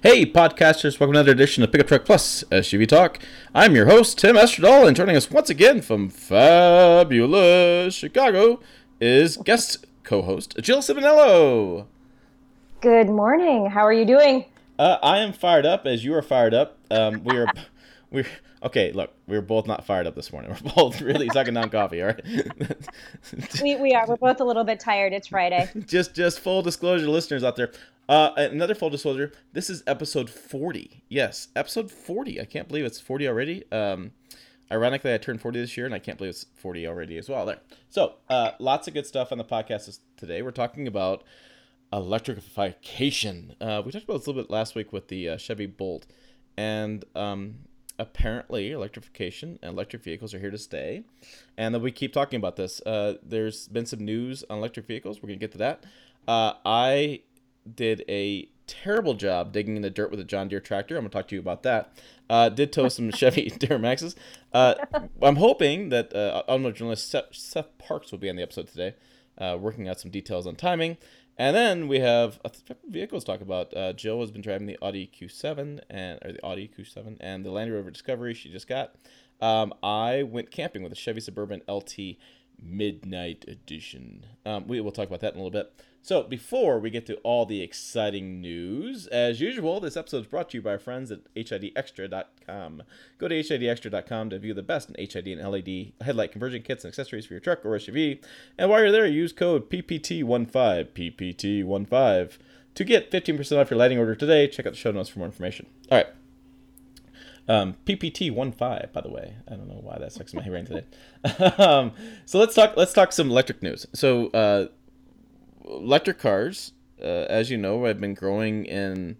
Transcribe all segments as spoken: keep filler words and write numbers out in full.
Hey, podcasters, welcome to another edition of Pickup Truck Plus S U V Talk. I'm your host, Tim Estradal, and joining us once again from fabulous Chicago is guest co-host Jill Ciminello. Good morning. How are you doing? Uh, I am fired up as you are fired up. Um, we are, we're okay. Look, we're both not fired up this morning. We're both really sucking down coffee. All right. we we are. We're both a little bit tired. It's Friday. just just full disclosure, listeners out there. Uh, another full disclosure. This is episode forty. Yes, episode forty. I can't believe it's forty already. Um, ironically, I turned forty this year, and I can't believe it's forty already as well. There. So, uh, lots of good stuff on the podcast today. We're talking about electrification. Uh, we talked about this a little bit last week with the uh, Chevy Bolt, and um, apparently electrification and electric vehicles are here to stay, and then we keep talking about this. Uh, there's been some news on electric vehicles. We're gonna get to that. Uh, I did a terrible job digging in the dirt with a John Deere tractor. I'm gonna talk to you about that. Uh, did tow some Chevy Duramaxes. Uh, I'm hoping that uh, automotive journalist Seth, Seth Parks will be on the episode today, uh, working out some details on timing. And then we have a couple of vehicles to talk about. Uh, Jill has been driving the Audi Q seven and or the Audi Q seven and the Land Rover Discovery she just got. Um, I went camping with a Chevy Suburban L T Midnight Edition. Um, we will talk about that in a little bit. So before we get to all the exciting news, as usual, this episode is brought to you by our friends at H I D extra dot com. Go to H I D extra dot com to view the best in H I D and L E D headlight conversion kits and accessories for your truck or S U V. And while you're there, use code P P T fifteen, P P T fifteen, to get fifteen percent off your lighting order today. Check out the show notes for more information. All right. Um, P P T fifteen, by the way. I don't know why that sucks in my brain today. um, so let's talk. Let's talk some electric news. So uh, electric cars, uh, as you know, have been growing in.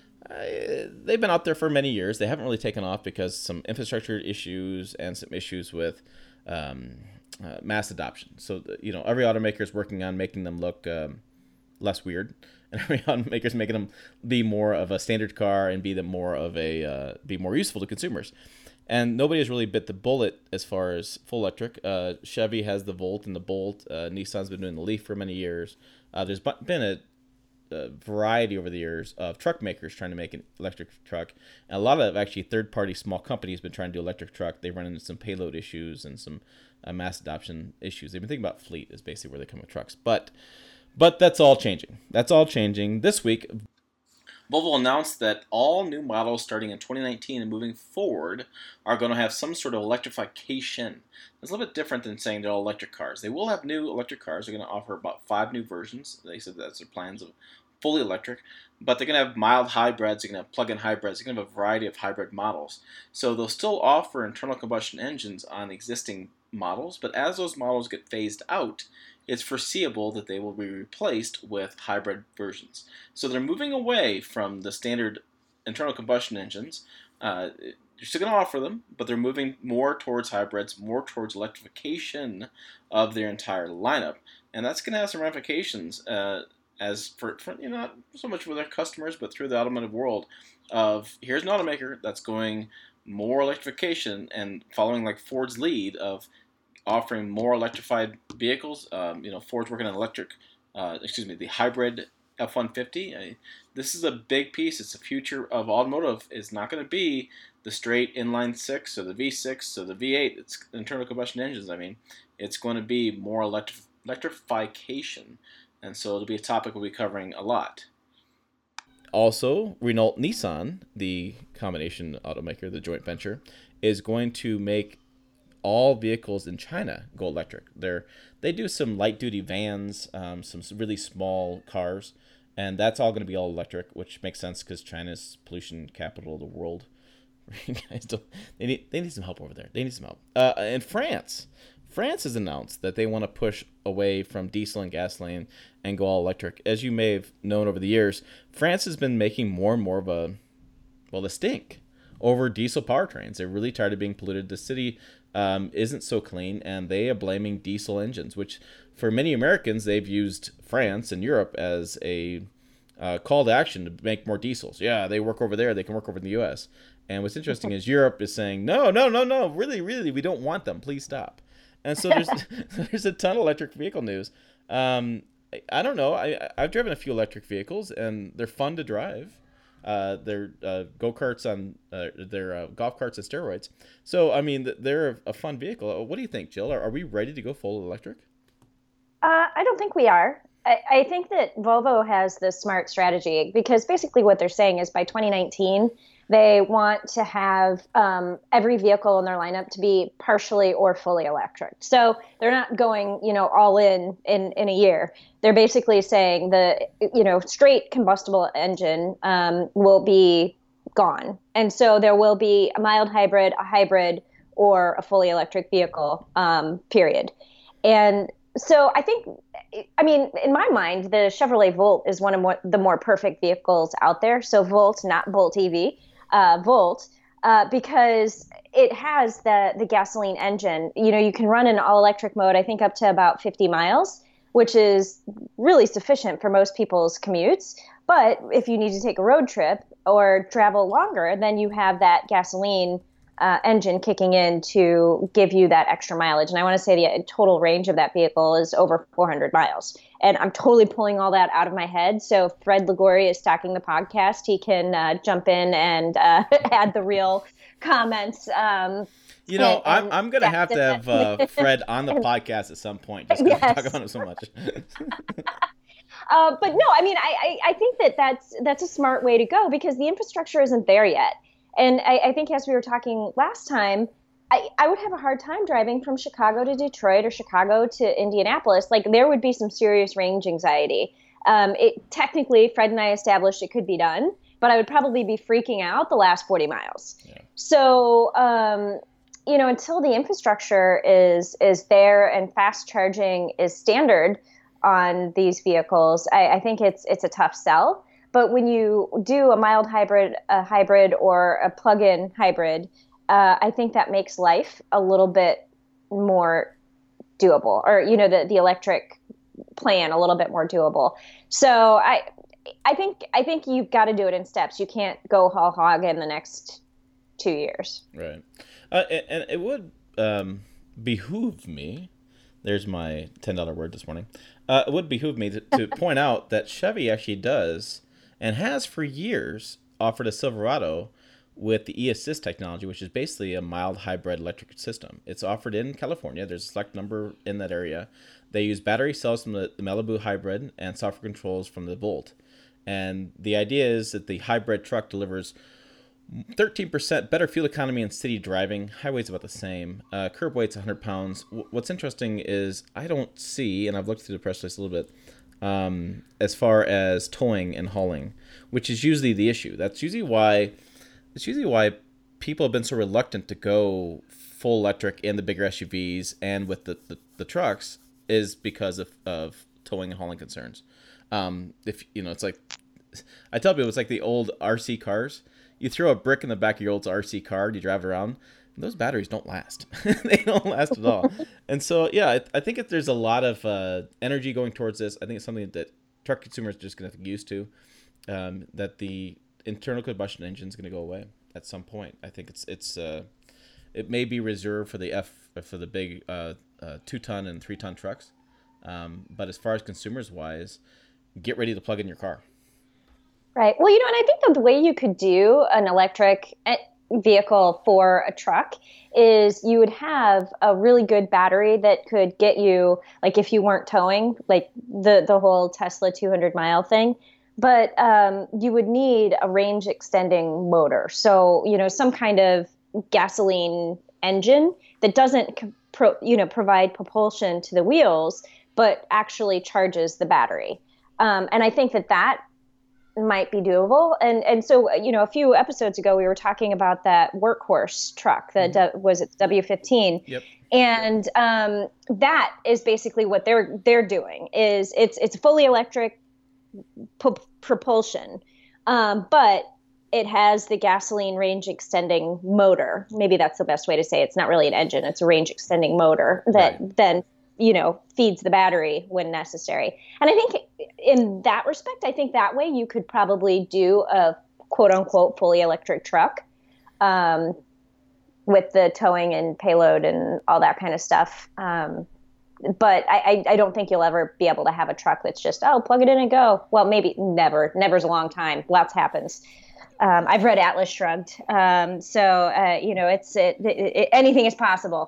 Uh, they've been out there for many years. They haven't really taken off because some infrastructure issues and some issues with um, uh, mass adoption. So you know, every automaker is working on making them look um, less weird. And every automaker's making them be more of a standard car and be them more of a uh, be more useful to consumers. And nobody has really bit the bullet as far as full electric. Uh, Chevy has the Volt and the Bolt. Uh, Nissan's been doing the Leaf for many years. Uh, there's been a, a variety over the years of truck makers trying to make an electric truck. And a lot of actually third-party small companies been trying to do electric truck. They run into some payload issues and some uh, mass adoption issues. They've been thinking about fleet is basically where they come with trucks. But But that's all changing. That's all changing. This week, Volvo announced that all new models starting in twenty nineteen and moving forward are going to have some sort of electrification. It's a little bit different than saying they're all electric cars. They will have new electric cars. They're going to offer about five new versions. They said that's their plans of fully electric. But they're going to have mild hybrids. They're going to have plug-in hybrids. They're going to have a variety of hybrid models. So they'll still offer internal combustion engines on existing models. But as those models get phased out, it's foreseeable that they will be replaced with hybrid versions. So they're moving away from the standard internal combustion engines. Uh, you're still going to offer them, but they're moving more towards hybrids, more towards electrification of their entire lineup. And that's going to have some ramifications uh, as for, for, you know, not so much with their customers, but through the automotive world of here's an automaker that's going more electrification and following like Ford's lead of offering more electrified vehicles. Um, you know, Ford's working on electric, uh, excuse me, the hybrid F one fifty. I, this is a big piece. It's the future of automotive. It's not going to be the straight inline six or the V six or the V eight. It's internal combustion engines. I mean, it's going to be more electric, electrification. And so it'll be a topic we'll be covering a lot. Also, Renault Nissan, the combination automaker, the joint venture, is going to make all vehicles in China go electric. They're, they do some light-duty vans, um, some really small cars, and that's all going to be all electric, which makes sense because China's pollution capital of the world. Guys don't, they need they need some help over there. They need some help. Uh, in France, France has announced that they want to push away from diesel and gasoline and go all electric. As you may have known over the years, France has been making more and more of a, well, a stink over diesel powertrains. They're really tired of being polluted. The city um, isn't so clean, and they are blaming diesel engines, which for many Americans, they've used France and Europe as a uh, call to action to make more diesels. Yeah, they work over there. They can work over in the U S. And what's interesting is Europe is saying, no, no, no, no, really, really, we don't want them. Please stop. And so there's there's a ton of electric vehicle news. Um, I, I don't know. I, I've driven a few electric vehicles, and they're fun to drive. Uh, they're uh, go karts on uh, they're uh, golf carts and steroids. So I mean, they're a fun vehicle. What do you think, Jill? Are, are we ready to go full electric? Uh, I don't think we are. I, I think that Volvo has the smart strategy because basically what they're saying is by twenty nineteen, they want to have um, every vehicle in their lineup to be partially or fully electric. So they're not going, you know, all in in, in a year. They're basically saying the, you know, straight combustible engine um, will be gone. And so there will be a mild hybrid, a hybrid, or a fully electric vehicle, um, period. And so I think, I mean, in my mind, the Chevrolet Volt is one of more, the more perfect vehicles out there. So Volt, not Bolt E V, uh, Volt, uh, because it has the the gasoline engine. You know, you can run in all electric mode, I think up to about fifty miles, which is really sufficient for most people's commutes. But if you need to take a road trip or travel longer, then you have that gasoline Uh, engine kicking in to give you that extra mileage. And I want to say the total range of that vehicle is over four hundred miles. And I'm totally pulling all that out of my head. So if Fred Ligori is stacking the podcast, he can uh, jump in and uh, add the real comments. Um, you know, and, I'm, I'm going to have to have uh, Fred on the podcast at some point just because yes. we talk about him so much. uh, but no, I mean, I, I, I think that that's, that's a smart way to go because the infrastructure isn't there yet. And I, I think as we were talking last time, I, I would have a hard time driving from Chicago to Detroit or Chicago to Indianapolis. Like there would be some serious range anxiety. Um, it technically, Fred and I established it could be done, but I would probably be freaking out the last forty miles. Yeah. So, um, you know, until the infrastructure is is there and fast charging is standard on these vehicles, I, I think it's it's a tough sell. But when you do a mild hybrid, a hybrid, or a plug-in hybrid, uh, I think that makes life a little bit more doable, or you know, the the electric plan a little bit more doable. So I, I think I think you've got to do it in steps. You can't go whole hog in the next two years. Right, uh, and it would um, behoove me. There's my ten dollar word this morning. Uh, it would behoove me to, to point out that Chevy actually does. And has for years offered a Silverado with the e-assist technology, which is basically a mild hybrid electric system. It's offered in California. There's a select number in that area. They use battery cells from the, the Malibu hybrid and software controls from the Bolt. And the idea is that the hybrid truck delivers thirteen percent better fuel economy in city driving. Highway's about the same. Uh, curb weight's one hundred pounds. W- what's interesting is I don't see, and I've looked through the press release a little bit, Um, as far as towing and hauling, which is usually the issue. That's usually why it's usually why people have been so reluctant to go full electric in the bigger S U Vs and with the, the, the trucks is because of, of towing and hauling concerns. Um, if you know, it's like I tell people, it's like the old R C cars. You throw a brick in the back of your old R C car, you drive it around. Those batteries don't last. They don't last at all. And so, yeah, I, I think if there's a lot of uh, energy going towards this, I think it's something that truck consumers are just going to have to get used to, um, that the internal combustion engine is going to go away at some point. I think it's it's uh, it may be reserved for the F for the big uh, uh, two ton and three ton trucks, um, but as far as consumers wise, get ready to plug in your car. Right. Well, you know, and I think that the way you could do an electric vehicle for a truck is you would have a really good battery that could get you, like if you weren't towing, like the, the whole Tesla two hundred mile thing, but um, you would need a range extending motor. So, you know, some kind of gasoline engine that doesn't, pro, you know, provide propulsion to the wheels, but actually charges the battery. Um, and I think that that might be doable. And and so, you know, a few episodes ago, we were talking about that workhorse truck, that mm-hmm. was it W fifteen. Yep. And um, that is basically what they're they're doing is it's it's fully electric p- propulsion, um, but it has the gasoline range extending motor. Maybe that's the best way to say it. It's not really an engine. It's a range extending motor that right. then, you know, feeds the battery when necessary. And I think in that respect, I think that way you could probably do a quote unquote fully electric truck um, with the towing and payload and all that kind of stuff. Um, but I, I, I don't think you'll ever be able to have a truck that's just, oh, plug it in and go. Well, maybe never. Never's a long time. Lots happens. Um, I've read Atlas Shrugged, um, so uh, you know, it's it, it, it, anything is possible.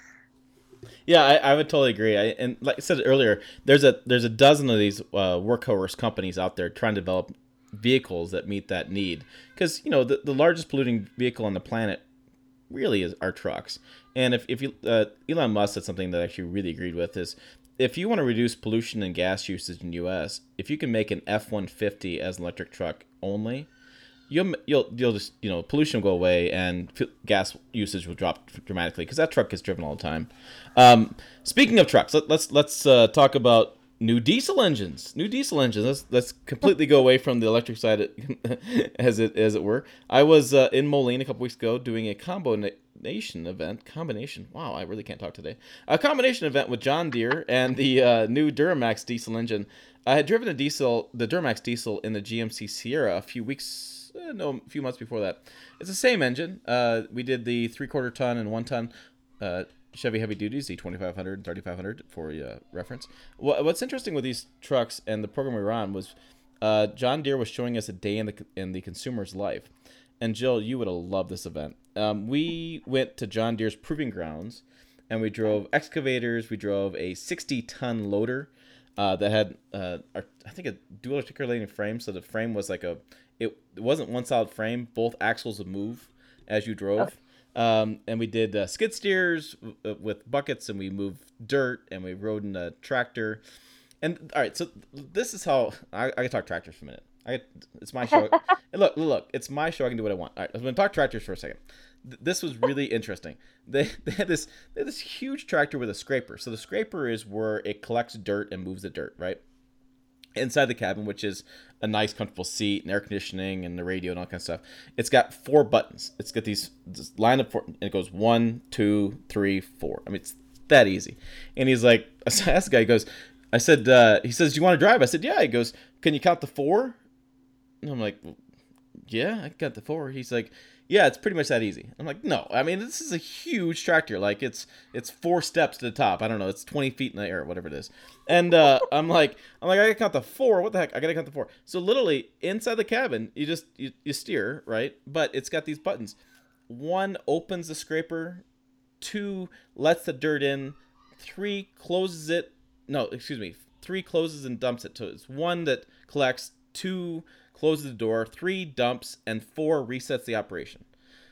Yeah, I, I would totally agree. I, and like I said earlier, there's a there's a dozen of these uh, workhorse companies out there trying to develop vehicles that meet that need. Because you know the, the largest polluting vehicle on the planet really is our trucks. And if if you uh, Elon Musk said something that I actually really agreed with is if you want to reduce pollution and gas usage in the U S, if you can make an F one fifty as an electric truck only, you'll you'll you'll just you know pollution will go away and f- gas usage will drop dramatically because that truck gets driven all the time. Um, speaking of trucks, let, let's let's uh, talk about new diesel engines. New diesel engines. Let's let's completely go away from the electric side, as it as it were. I was uh, in Moline a couple weeks ago doing a combination event. Combination. Wow, I really can't talk today. A combination event with John Deere and the uh, new Duramax diesel engine. I had driven a diesel, the Duramax diesel, in the G M C Sierra a few weeks. Uh, no, a few months before that. It's the same engine. Uh, we did the three-quarter ton and one-ton uh, Chevy Heavy Duties, the twenty-five hundred and thirty-five hundred for uh, reference. What's interesting with these trucks and the program we were on was uh, John Deere was showing us a day in the in the consumer's life. And Jill, you would have loved this event. Um, we went to John Deere's proving grounds, and we drove excavators. We drove a sixty-ton loader uh, that had, uh, our, I think, a dual articulating frame. So the frame was like a It, it wasn't one solid frame. Both axles would move as you drove. Okay. Um, and we did uh, skid steers w- with buckets, and we moved dirt, and we rode in a tractor. And all right, so this is how I, I can talk tractors for a minute. I it's my show. And look, look, it's my show. I can do what I want. All right, I'm going to talk tractors for a second. This was really interesting. They they had this they had this huge tractor with a scraper. So the scraper is where it collects dirt and moves the dirt, right? Inside the cabin, which is a nice, comfortable seat and air conditioning and the radio and all kind of stuff. It's got four buttons. It's got these this line of four, and it goes one, two, three, four. I mean, it's that easy. And he's like, I asked the guy, he goes, I said, uh, he says, do you want to drive? I said, yeah. He goes, can you count the four? And I'm like, well, yeah, I got the four. He's like, yeah, it's pretty much that easy. I'm like, no, I mean, this is a huge tractor. Like, it's it's four steps to the top. I don't know, it's twenty feet in the air, whatever it is. And uh, I'm like, I'm like, I gotta count the four. What the heck? I gotta count the four. So literally inside the cabin, you just you, you steer, right? But it's got these buttons. One opens the scraper. Two lets the dirt in. Three closes it. No, excuse me. Three closes and dumps it. So it's one that collects. Two closes the door, three dumps, and four resets the operation.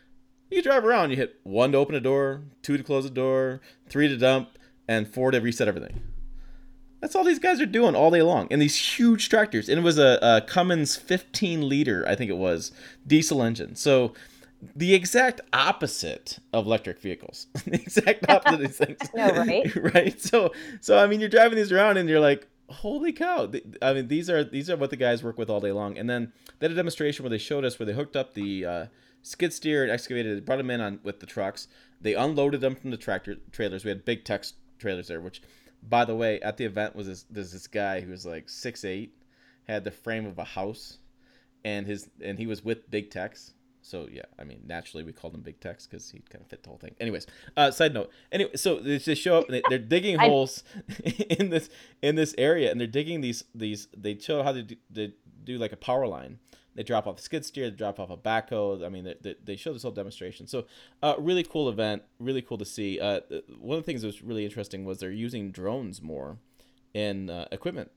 You drive around, you hit one to open a door, two to close the door, three to dump, and four to reset everything. That's all these guys are doing all day long in these huge tractors. And it was a, a Cummins fifteen liter, I think it was, diesel engine. So the exact opposite of electric vehicles. The exact opposite of these things. No, right? Right? So, so I mean, you're driving these around and you're like, holy cow. I mean, these are these are what the guys work with all day long. And then they had a demonstration where they showed us where they hooked up the uh, skid steer and excavator. They brought them in on with the trucks. They unloaded them from the tractor trailers. We had big Tex trailers there, which, by the way, at the event was this, there's this guy who was like six eight, had the frame of a house, and his and he was with Big Tex. So yeah, I mean, naturally we called him Big Tex because he kind of fit the whole thing. Anyways, uh, side note. Anyway, so they just show up and they, they're digging holes in this in this area, and they're digging these these. They show how to do, they do like a power line. They drop off the skid steer, they drop off a backhoe. I mean, they, they, they show this whole demonstration. So, uh, really cool event, really cool to see. Uh, one of the things that was really interesting was they're using drones more in uh, equipment,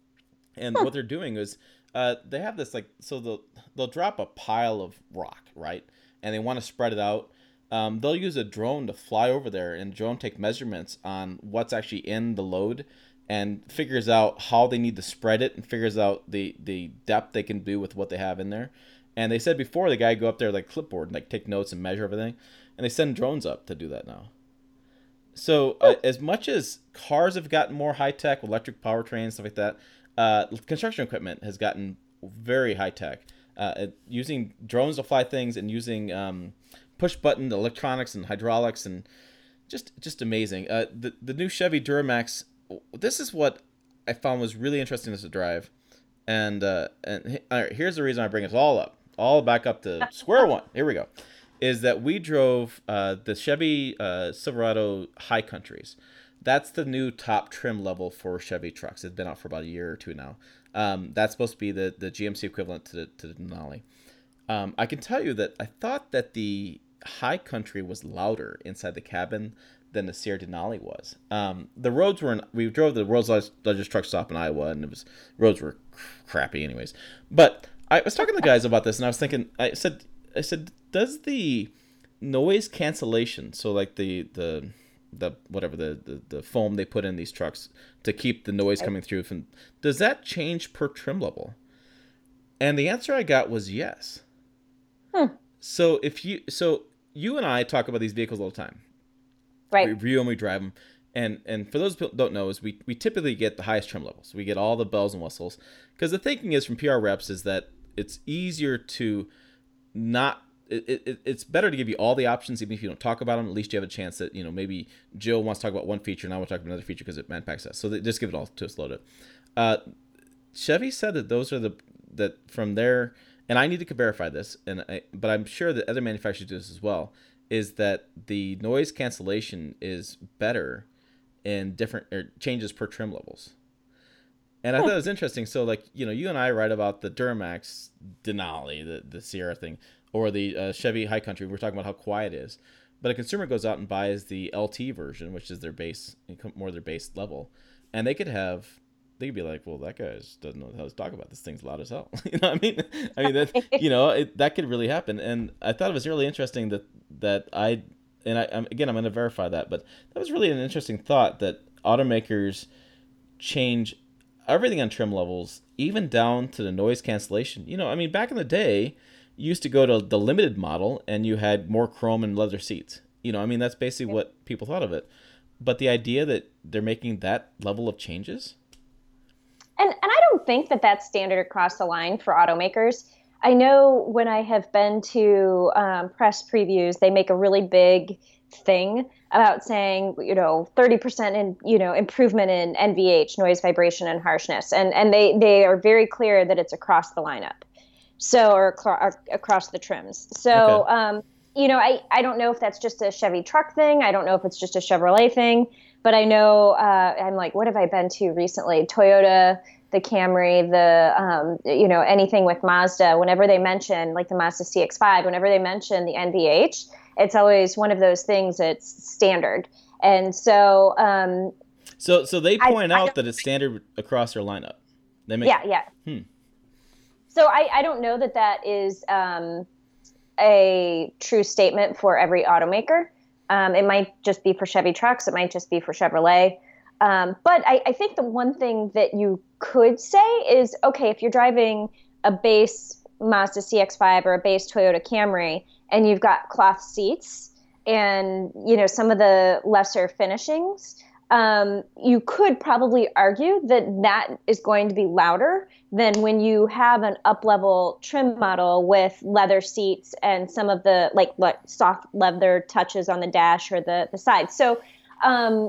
and huh. what they're doing is. Uh, they have this like so they'll they'll drop a pile of rock, right, and they want to spread it out. Um, they'll use a drone to fly over there, and drone take measurements on what's actually in the load, and figures out how they need to spread it, and figures out the the depth they can do with what they have in there. And they said before the guy go up there like clipboard and like take notes and measure everything, and they send drones up to do that now. So uh, as much as cars have gotten more high tech, electric powertrains, stuff like that. Uh, construction equipment has gotten very high tech, uh, using drones to fly things and using um, push button electronics and hydraulics and just just amazing. Uh, the the new Chevy Duramax. This is what I found was really interesting as a drive, and uh, and all right, here's the reason I bring it all up, all back up to square one. Here we go. Is that we drove uh, the Chevy uh, Silverado High Countries. That's the new top trim level for Chevy trucks. It's been out for about a year or two now. Um, that's supposed to be the, the G M C equivalent to the, to the Denali. Um, I can tell you that I thought that the High Country was louder inside the cabin than the Sierra Denali was. Um, the roads were in, we drove the world's largest, largest truck stop in Iowa, and it was roads were crappy, anyways. But I was talking to the guys about this, and I was thinking, I said, I said, does the noise cancellation, so like the the the whatever the, the the foam they put in these trucks to keep the noise coming through from, does that change per trim level? And the answer I got was yes. Hmm. So if you so you and I talk about these vehicles all the time. Right. We review them, we drive them, and and for those who don't know, is we we typically get the highest trim levels. We get all the bells and whistles, because the thinking is from P R reps is that it's easier to not. It, it, it's better to give you all the options, even if you don't talk about them. At least you have a chance that, you know, maybe Jill wants to talk about one feature and I want to talk about another feature because it manpacks us. So they just give it all to us loaded. Uh, Chevy said that those are the that from their, and I need to verify this, and I, but I'm sure that other manufacturers do this as well, is that the noise cancellation is better in different or changes per trim levels. And I thought it was interesting. So, like, you know, you and I write about the Duramax Denali, the, the Sierra thing, or the uh, Chevy High Country. We're talking about how quiet it is. But a consumer goes out and buys the L T version, which is their base, more their base level. And they could have, they could be like, well, that guy doesn't know how to talk about this. Thing's loud as hell. You know what I mean? I mean, that, you know, it, that could really happen. And I thought it was really interesting that, that I, and I, I'm, again, I'm going to verify that, but that was really an interesting thought that automakers change everything on trim levels, even down to the noise cancellation. You know, I mean, back in the day, you used to go to the limited model and you had more chrome and leather seats. You know, I mean, that's basically what people thought of it. But the idea that they're making that level of changes. And and I don't think that that's standard across the line for automakers. I know when I have been to um, press previews, they make a really big thing about saying, you know, thirty percent in, you know, improvement in N V H, noise, vibration, and harshness. And and they, they are very clear that it's across the lineup. So, or, or across the trims. So, okay. um, you know, I, I don't know if that's just a Chevy truck thing. I don't know if it's just a Chevrolet thing, but I know, uh, I'm like, what have I been to recently? Toyota, the Camry, the, um, you know, anything with Mazda, whenever they mention, like the Mazda C X five, whenever they mention the N V H, it's always one of those things that's standard. And so, um, so, so they point I, out I that it's standard across their lineup. They make, yeah, yeah. Hmm. So I, I don't know that that is um, a true statement for every automaker. Um, it might just be for Chevy trucks. It might just be for Chevrolet. Um, but I, I think the one thing that you could say is, okay, if you're driving a base Mazda C X five or a base Toyota Camry and you've got cloth seats and, you know, some of the lesser finishings, um, you could probably argue that that is going to be louder than when you have an up-level trim model with leather seats and some of the like, like soft leather touches on the dash or the, the sides. So, um,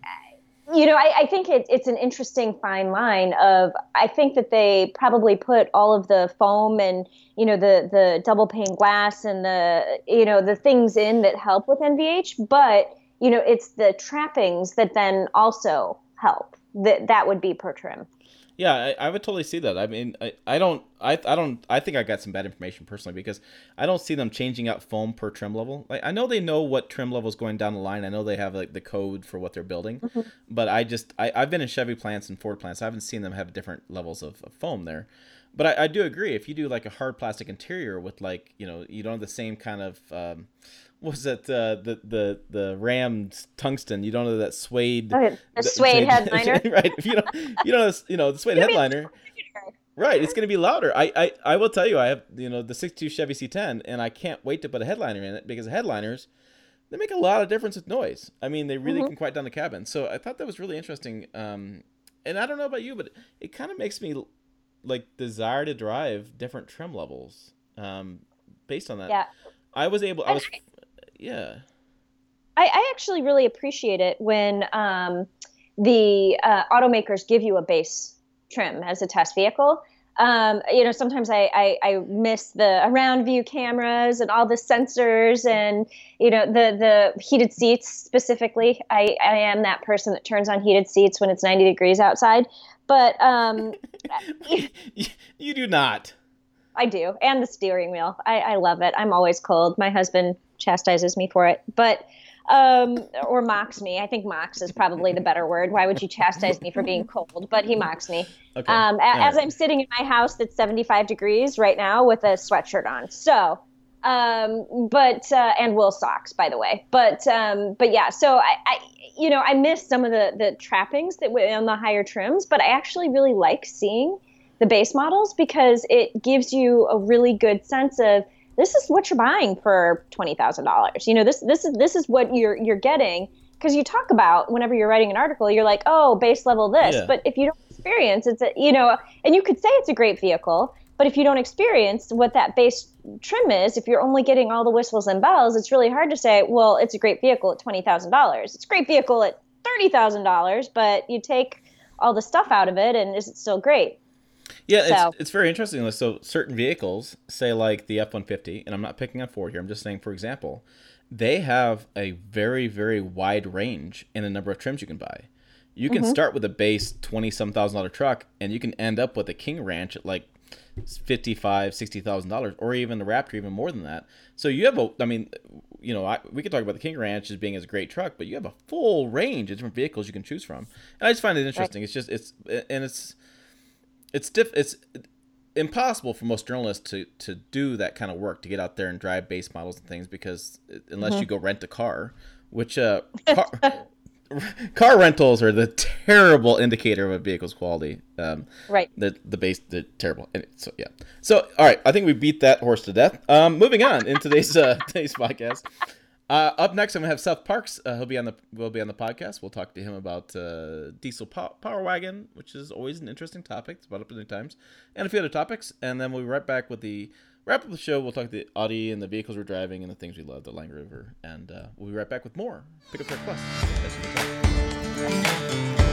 you know, I, I think it, it's an interesting fine line of, I think that they probably put all of the foam and, you know, the, the double pane glass and the, you know, the things in that help with N V H, but, you know, it's the trappings that then also help. That that would be per trim. Yeah, I, I would totally see that. I mean, I, I don't, I, I don't, I think I got some bad information personally because I don't see them changing out foam per trim level. Like, I know they know what trim level is going down the line. I know they have like the code for what they're building, mm-hmm. but I just, I, I've been in Chevy plants and Ford plants. I haven't seen them have different levels of, of foam there. But I, I do agree. If you do like a hard plastic interior with like, you know, you don't have the same kind of, um, what was that, uh, the, the, the Ram tungsten, you don't have that suede. Okay. The, the suede, suede headliner. Right. If you don't, you don't have, you know, the suede headliner. Right. It's going to be louder. I, I, I will tell you, I have, you know, the sixty-two Chevy C ten, and I can't wait to put a headliner in it because headliners, they make a lot of difference with noise. I mean, they really mm-hmm. can quiet down the cabin. So I thought that was really interesting. Um, and I don't know about you, but it kind of makes me like desire to drive different trim levels um, based on that. Yeah. I was able, I was, yeah. I, I actually really appreciate it when um, the uh, automakers give you a base trim as a test vehicle. Um, you know, sometimes I, I, I miss the around view cameras and all the sensors and, you know, the, the heated seats specifically. I, I am that person that turns on heated seats when it's ninety degrees outside. But um, you, you do not. I do. And the steering wheel. I, I love it. I'm always cold. My husband chastises me for it, but, um, or mocks me. I think mocks is probably the better word. Why would you chastise me for being cold? But he mocks me. Okay. Um, a- All as right. I'm sitting in my house that's seventy-five degrees right now with a sweatshirt on. So, um, but, uh, and wool socks, by the way. But, um, but yeah, so I, I, you know, I miss some of the, the trappings that were on the higher trims, but I actually really like seeing the base models because it gives you a really good sense of this is what you're buying for twenty thousand dollars. You know, this this is this is what you're you're getting because you talk about whenever you're writing an article, you're like, oh, base level this, Yeah. but if you don't experience, it's a, you know, and you could say it's a great vehicle, but if you don't experience what that base trim is, if you're only getting all the whistles and bells, it's really hard to say, well, it's a great vehicle at twenty thousand dollars. It's a great vehicle at thirty thousand dollars, but you take all the stuff out of it, and is it still great? Yeah, it's So, it's very interesting. Like, so certain vehicles, say like the F one fifty, and I'm not picking on Ford here. I'm just saying, for example, they have a very very wide range in the number of trims you can buy. You can mm-hmm. start with a base twenty some thousand dollar truck, and you can end up with a King Ranch at like fifty-five, sixty thousand dollars, or even the Raptor, even more than that. So you have a, I mean, you know, I, we could talk about the King Ranch as being as a great truck, but you have a full range of different vehicles you can choose from, and I just find it interesting. Right. It's just it's and it's it's diff it's impossible for most journalists to to do that kind of work, to get out there and drive base models and things, because unless Mm-hmm. you go rent a car, which uh car, car rentals are the terrible indicator of a vehicle's quality. Um, Right. the the base, the terrible. And so yeah. So all right, I think we beat that horse to death. Um, moving on in today's uh, today's podcast. Uh, up next, I'm gonna have Seth Parks. Uh, he'll be on the will be on the podcast. We'll talk to him about uh, diesel pow- power wagon, which is always an interesting topic. It's brought up many times, and a few other topics. And then we'll be right back with the wrap up the show. We'll talk to the Audi and the vehicles we're driving and the things we love, the Land Rover, and uh, we'll be right back with more Pick Up Truck Plus. Thanks for the time.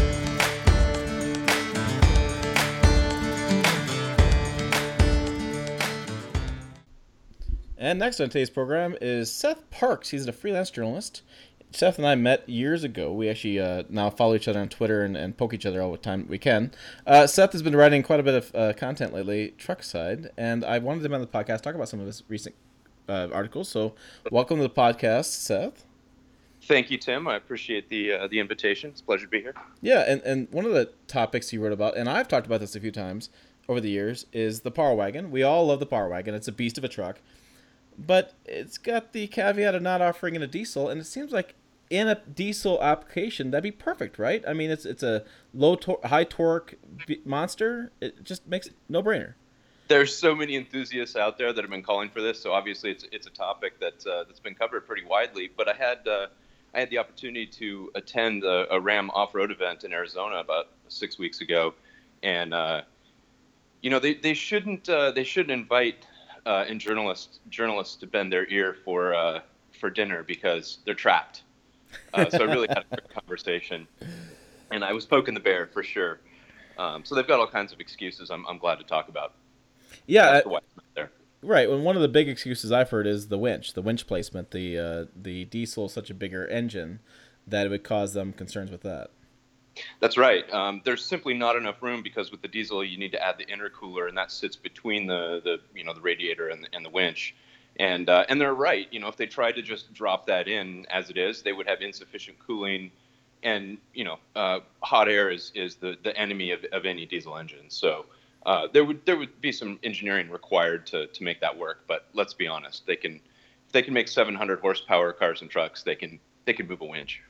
And next on today's program is Seth Parks. He's a freelance journalist. Seth and I met years ago. We actually uh, now follow each other on Twitter and, and poke each other all the time we can. Uh, Seth has been writing quite a bit of uh, content lately, truck side, and I wanted him on the podcast talk about some of his recent uh, articles. So welcome to the podcast, Seth. Thank you, Tim. I appreciate the uh, the invitation. It's a pleasure to be here. Yeah, and, and one of the topics you wrote about, and I've talked about this a few times over the years, is the Power Wagon. We all love the Power Wagon. It's a beast of a truck. But it's got the caveat of not offering in a diesel, and it seems like in a diesel application that'd be perfect, right? I mean, it's it's a low tor- high torque b- monster. It just makes it no brainer. There's so many enthusiasts out there that have been calling for this, so obviously it's it's a topic that uh, that's been covered pretty widely. But I had uh, I had the opportunity to attend a, a Ram off-road event in Arizona about six weeks ago, and uh, you know they they shouldn't uh, they shouldn't invite uh, in journalists journalists to bend their ear for uh, for dinner because they're trapped. Uh, so I really had a good conversation, and I was poking the bear for sure. Um, so they've got all kinds of excuses. I'm I'm glad to talk about. Yeah, That's I, the why I'm there. right. And one of the big excuses I've heard is the winch, the winch placement. The uh, the diesel is such a bigger engine that it would cause them concerns with that. That's right. Um, there's simply not enough room because with the diesel you need to add the intercooler, and that sits between the, the you know the radiator and the, and the winch. And uh, and they're right. You know, if they tried to just drop that in as it is, they would have insufficient cooling, and you know, uh, hot air is, is the, the enemy of, of any diesel engine. So uh, there would there would be some engineering required to, to make that work. But let's be honest, they can if they can make seven hundred horsepower cars and trucks, they can they can move a winch.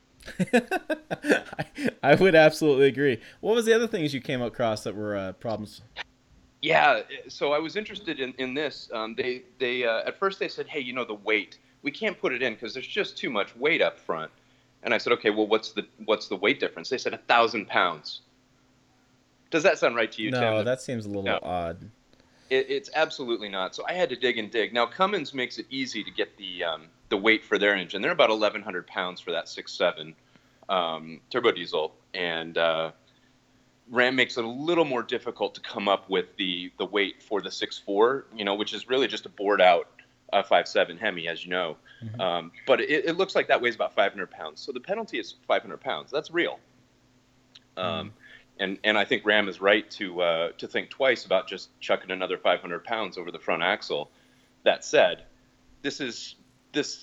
I, I would absolutely agree. What was the other things you came across that were uh, problems? Yeah, so I was interested in, in this. Um, they they uh, at first they said, hey, you know, the weight, we can't put it in because there's just too much weight up front. And I said, okay, well, what's the what's the weight difference? They said a thousand pounds. Does that sound right to you, Tim? No, that seems a little No. odd. It, it's absolutely not. So I had to dig and dig. Now Cummins makes it easy to get the um, the weight for their engine. They're about eleven hundred pounds for that six seven um, turbo diesel, and uh, Ram makes it a little more difficult to come up with the the weight for the six four, you know, which is really just a bored out uh, five seven Hemi, as you know. Mhm. Um, but it, it looks like that weighs about five hundred pounds. So the penalty is five hundred pounds. That's real. Um, Mhm. and and I think Ram is right to uh, to think twice about just chucking another five hundred pounds over the front axle. That said, this is this.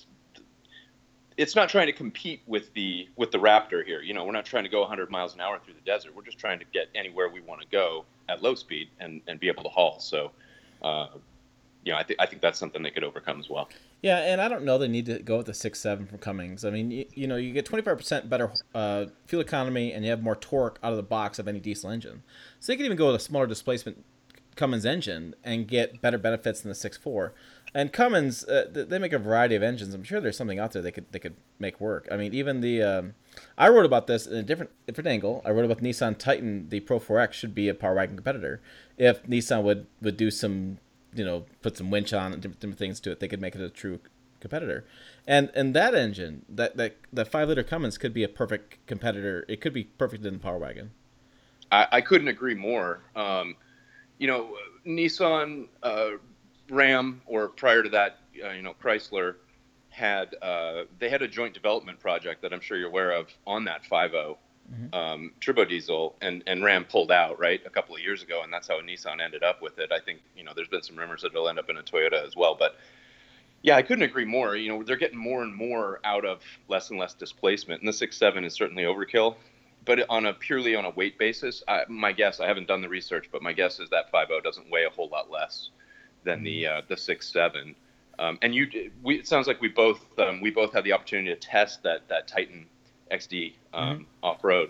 It's not trying to compete with the with the Raptor here. You know, we're not trying to go one hundred miles an hour through the desert. We're just trying to get anywhere we want to go at low speed and, and be able to haul. So, uh, you know, I think I think that's something they could overcome as well. Yeah, and I don't know they need to go with the six seven from Cummins. I mean, you, you know, you get twenty-five percent better uh, fuel economy, and you have more torque out of the box of any diesel engine. So they can even go with a smaller displacement Cummins engine and get better benefits than the six four. And Cummins, uh, they make a variety of engines. I'm sure there's something out there they could they could make work. I mean, even the um, I wrote about this in a different different angle. I wrote about the Nissan Titan. The Pro four X should be a Power Wagon competitor. If Nissan would, would do some, you know, put some winch on and different, different things to it, they could make it a true competitor. And and that engine, that that that five liter Cummins could be a perfect competitor. It could be perfect in the Power Wagon. I, I couldn't agree more. Um, you know, Nissan. Uh, Ram, or prior to that, uh, you know, Chrysler had uh, they had a joint development project that I'm sure you're aware of on that five point oh mm-hmm. um, turbo diesel, and, and Ram pulled out right a couple of years ago, and that's how Nissan ended up with it. I think you know there's been some rumors that it'll end up in a Toyota as well, but yeah, I couldn't agree more. You know, they're getting more and more out of less and less displacement, and the six seven is certainly overkill. But on a purely on a weight basis, I, my guess, I haven't done the research, but my guess is that five point oh doesn't weigh a whole lot less than the uh, the six seven, um, and you. We, it sounds like we both um, we both had the opportunity to test that that Titan X D um, mm-hmm. off road,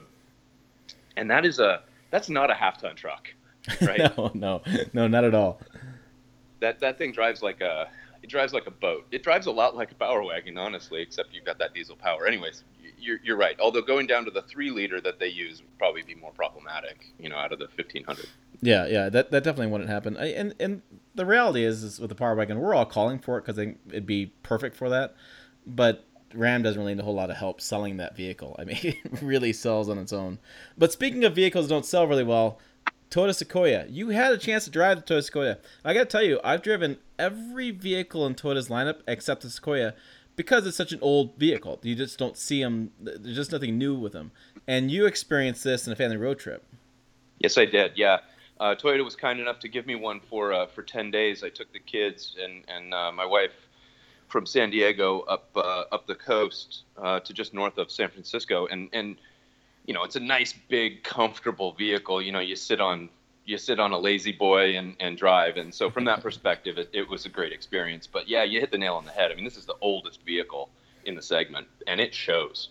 and that is a that's not a half ton truck, right? no, no, no, not at all. That that thing drives like a it drives like a boat. It drives a lot like a Power Wagon, honestly, except you've got that diesel power. Anyways, you're you're right. Although going down to the three liter that they use would probably be more problematic, you know, out of the fifteen hundred. Yeah, yeah, that that definitely wouldn't happen. I, and and the reality is, is with the Power Wagon, we're all calling for it because it'd be perfect for that. But Ram doesn't really need a whole lot of help selling that vehicle. I mean, it really sells on its own. But speaking of vehicles that don't sell really well, Toyota Sequoia. You had a chance to drive the Toyota Sequoia. I got to tell you, I've driven every vehicle in Toyota's lineup except the Sequoia because it's such an old vehicle. You just don't see them. There's just nothing new with them. And you experienced this in a family road trip. Yes, I did. Yeah. Uh, Toyota was kind enough to give me one for uh, for ten days. I took the kids and and uh, my wife from San Diego up uh, up the coast uh, to just north of San Francisco, and and you know it's a nice big comfortable vehicle. You know you sit on you sit on a lazy boy and, and drive, and so from that perspective, it, it was a great experience. But yeah, you hit the nail on the head. I mean, this is the oldest vehicle in the segment, and it shows.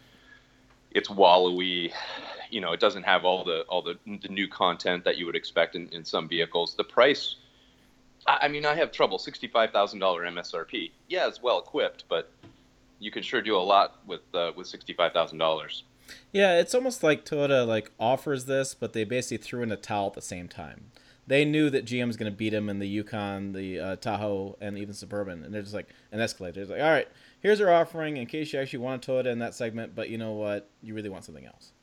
It's wallowy. You know, it doesn't have all the all the, the new content that you would expect in, in some vehicles. The price, I mean, I have trouble. sixty-five thousand dollars M S R P. Yeah, it's well equipped, but you can sure do a lot with uh, with sixty-five thousand dollars. Yeah, it's almost like Toyota like offers this, but they basically threw in a towel at the same time. They knew that G M was going to beat them in the Yukon, the uh, Tahoe, and even Suburban, and they're just like an Escalade. They're just like, all right, here's our offering in case you actually want a Toyota in that segment, but you know what? You really want something else.